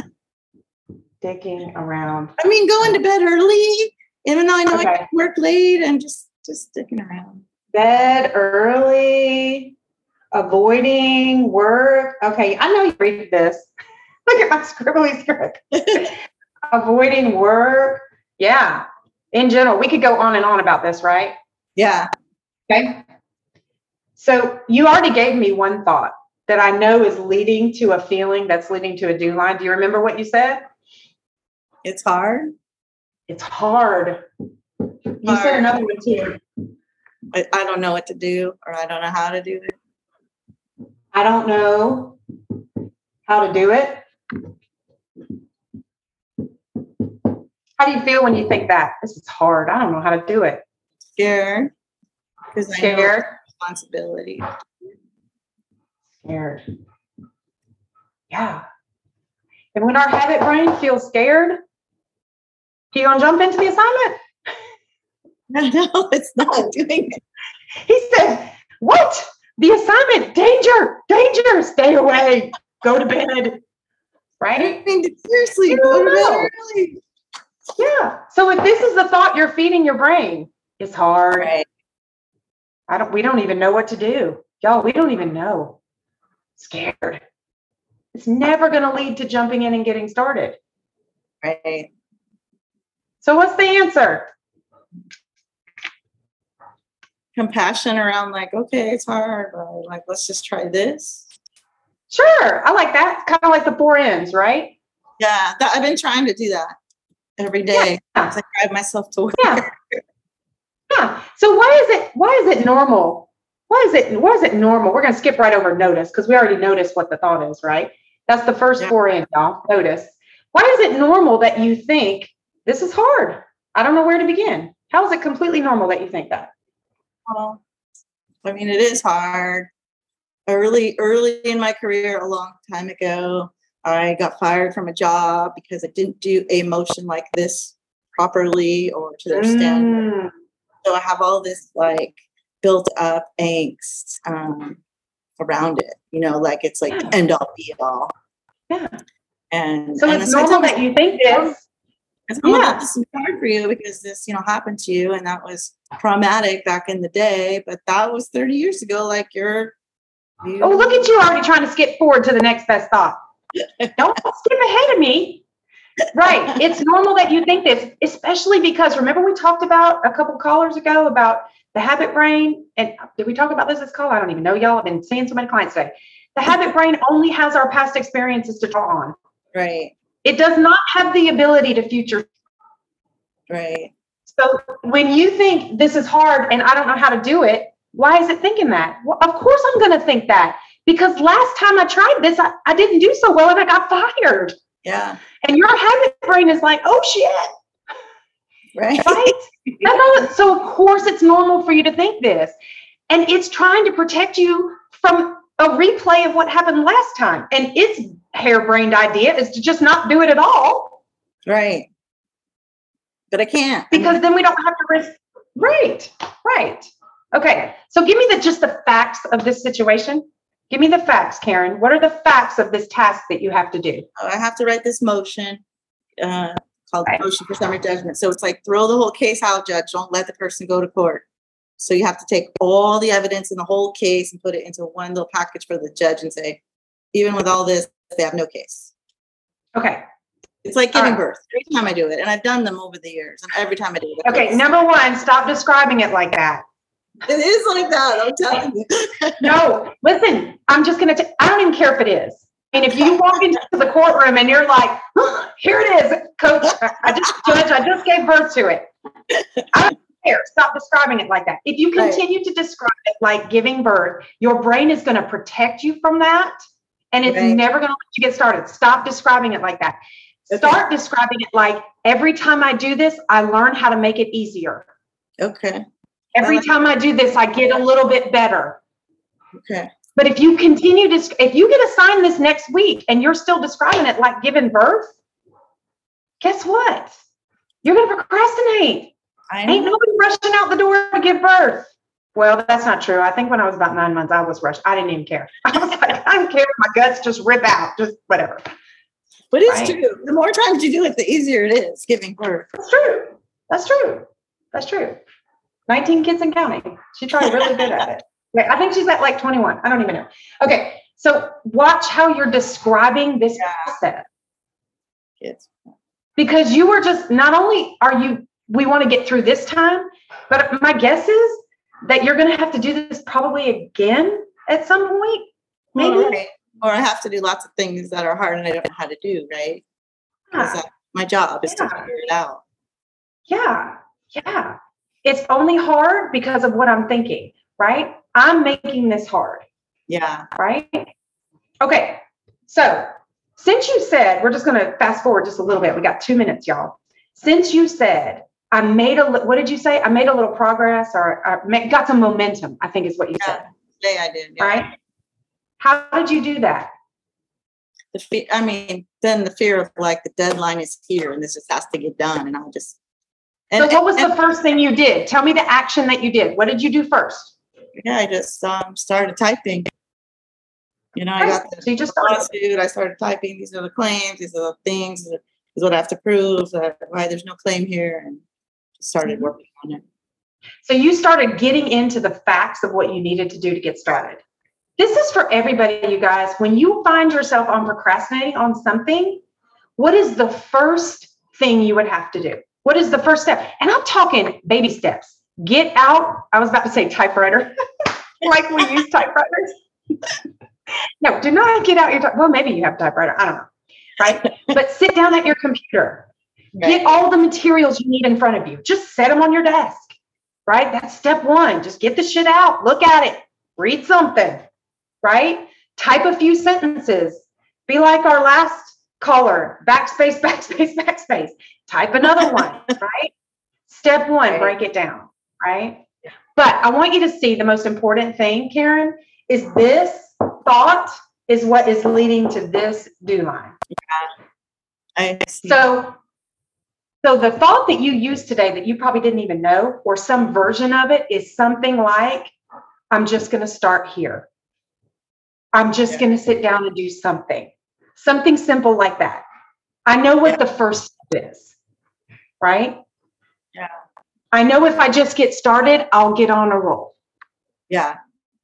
Dicking around. I mean, going to bed early, even though I know okay. I can work late, and just, just dicking around. Bed early, avoiding work. Okay, I know you read this. Look at my scribbly script. Avoiding work. Yeah. In general, we could go on and on about this, right? Yeah. Okay. So you already gave me one thought that I know is leading to a feeling that's leading to a do line. Do you remember what you said? It's hard. It's hard. You hard. Said another one too. I, I don't know what to do, or I don't know how to do it. I don't know how to do it. How do you feel when you think that? This is hard. I don't know how to do it. Scared. Because Scared. Responsibility. Scared. Yeah. And when our habit brain feels scared, you gonna jump into the assignment? No, it's not doing it. He said, what? The assignment, danger, danger, stay away, go to bed. Right? I mean, seriously, go to bed early. Yeah. So if this is the thought you're feeding your brain, it's hard. Right. I don't, we don't even know what to do. Y'all, we don't even know. Scared. It's never going to lead to jumping in and getting started. Right. So what's the answer? Compassion around like, okay, it's hard, but like, let's just try this. Sure. I like that. It's kind of like the four ends, right? Yeah. That, I've been trying to do that every day. Yeah. As I drive myself to work. Yeah. Yeah. So why is it, why is it normal? Why is it, why is it normal? We're going to skip right over notice because we already noticed what the thought is, right? That's the first Yeah. four in, y'all. Notice. Why is it normal that you think this is hard? I don't know where to begin. How is it completely normal that you think that? Well, I mean, it is hard. Early, early in my career, a long time ago, I got fired from a job because I didn't do a motion like this properly or to their standard. Mm. So I have all this like built up angst um, around it, you know, like it's like Yeah. end all be all. Yeah. And So and it's so I normal tell that you think this. I tell Yeah. them, this is hard for you because this, you know, happened to you, and that was traumatic back in the day. But that was thirty years ago. Like you're. You, Oh, look at you already trying to skip forward to the next best thought. Don't skip ahead of me. Right. It's normal that you think this, especially because remember we talked about a couple callers ago about the habit brain. And did we talk about this this call? I don't even know, y'all. I've been seeing so many clients today. The habit brain only has our past experiences to draw on. Right. It does not have the ability to future. Right. So when you think this is hard and I don't know how to do it, why is it thinking that? Well, of course I'm going to think that because last time I tried this, I, I didn't do so well and I got fired. Yeah. And your habit brain is like, oh shit. Right. Right? That's all it- so of course it's normal for you to think this. And it's trying to protect you from a replay of what happened last time. And its harebrained idea is to just not do it at all. Right. But I can't. Because then we don't have to risk. Right. Right. Okay. So give me the just the facts of this situation. Give me the facts, Karen. What are the facts of this task that you have to do? I have to write this motion uh, called Right. motion for summary judgment. So it's like throw the whole case out, judge. Don't let the person go to court. So you have to take all the evidence in the whole case and put it into one little package for the judge and say, even with all this, they have no case. Okay. It's like giving All right. birth every time I do it. And I've done them over the years. And every time I do it. Okay. Number one, stop describing it like that. It is like that. I'm telling you. No, listen, I'm just going to, I don't even care if it is. And if you walk into the courtroom and you're like, oh, here it is, coach, I just, judge, I just gave birth to it. I don't care. Stop describing it like that. If you continue right. to describe it like giving birth, your brain is going to protect you from that. And it's right. never going to let you get started. Stop describing it like that. Okay. Start describing it like every time I do this, I learn how to make it easier. Okay. Every like time I do this, I get a little bit better. Okay. But if you continue to, if you get assigned this next week and you're still describing it like giving birth, guess what? You're going to procrastinate. I know. Ain't nobody rushing out the door to give birth. Well, that's not true. I think when I was about nine months, I was rushed. I didn't even care. I was like, I don't care. My guts just rip out, just whatever. But it's right. true. The more times you do it, the easier it is giving birth. That's true. That's true. That's true. nineteen kids and counting. She tried really good at it. Wait, I think she's at like twenty-one. I don't even know. Okay. So watch how you're describing this yeah. process. Yes. Because you were just, not only are you, we want to get through this time, but my guess is that you're going to have to do this probably again at some point. Maybe. Well, right. Or I have to do lots of things that are hard and I don't know how to do, right? Because yeah. my job is yeah. to figure it out. Yeah. Yeah. It's only hard because of what I'm thinking, right? I'm making this hard. Yeah. Right? Okay. So since you said, we're just going to fast forward just a little bit. We got two minutes, y'all. Since you said, I made a, what did you say? I made a little progress or I got some momentum, I think is what you yeah. said. Yeah, I did. Yeah. Right? How did you do that? The fe- I mean, then the fear of like the deadline is here and this just has to get done. And I'll just. And, so what was and, the first thing you did? Tell me the action that you did. What did you do first? Yeah, I just um, started typing. You know, I got the so you just started. lawsuit. I started typing. These are the claims. These are the things. This is what I have to prove. Uh, why there's no claim here, and just started mm-hmm. working on it. So you started getting into the facts of what you needed to do to get started. This is for everybody, you guys. When you find yourself on procrastinating on something, what is the first thing you would have to do? What is the first step? And I'm talking baby steps. Get out. I was about to say typewriter. Like we use typewriters. No, do not get out your, well, maybe you have a typewriter. I don't know. Right. But sit down at your computer, right. Get all the materials you need in front of you. Just set them on your desk. Right. That's step one. Just get the shit out. Look at it. Read something. Right. Type a few sentences. Be like our last caller. Backspace, backspace, backspace. Type another one. Right. Step one, right. Break it down. Right. Yeah. But I want you to see the most important thing, Karen, is this thought is what is leading to this do line. Yeah. I see. So, so the thought that you used today that you probably didn't even know, or some version of it, is something like, I'm just going to start here. I'm just yeah. going to sit down and do something. Something simple like that. I know what yeah. the first step is, right? Yeah. I know if I just get started, I'll get on a roll. Yeah.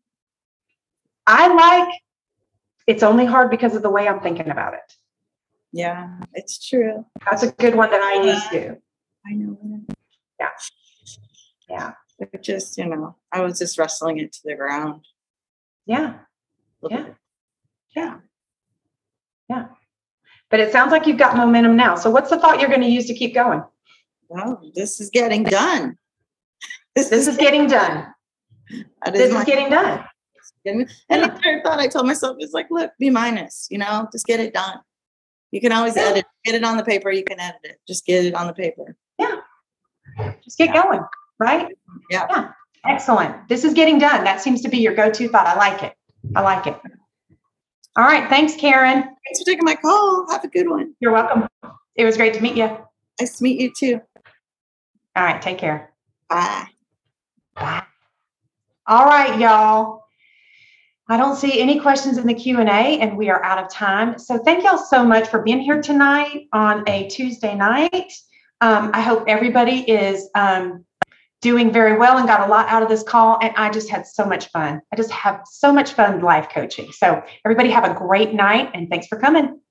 I like, it's only hard because of the way I'm thinking about it. Yeah, it's true. That's a good one that I yeah. used to. I know. Yeah. Yeah. It just, you know, I was just wrestling it to the ground. Yeah. Yeah. Yeah. Yeah. But it sounds like you've got momentum now. So what's the thought you're going to use to keep going? Well, this is getting done. This, this is getting done. This is getting done. And yeah. the third thought I told myself is like, look, B minus, you know, just get it done. You can always yeah. edit, get it on the paper. You can edit it. Just get it on the paper. Yeah. Just get yeah. going. Right. Yeah. Yeah. Excellent. This is getting done. That seems to be your go-to thought. I like it. I like it. All right. Thanks, Karen. Thanks for taking my call. Have a good one. You're welcome. It was great to meet you. Nice to meet you too. All right. Take care. Bye. Bye. All right, y'all. I don't see any questions in the Q and A, and we are out of time. So thank y'all so much for being here tonight on a Tuesday night. Um, I hope everybody is um, doing very well and got a lot out of this call. And I just had so much fun. I just have so much fun life coaching. So everybody have a great night, and thanks for coming.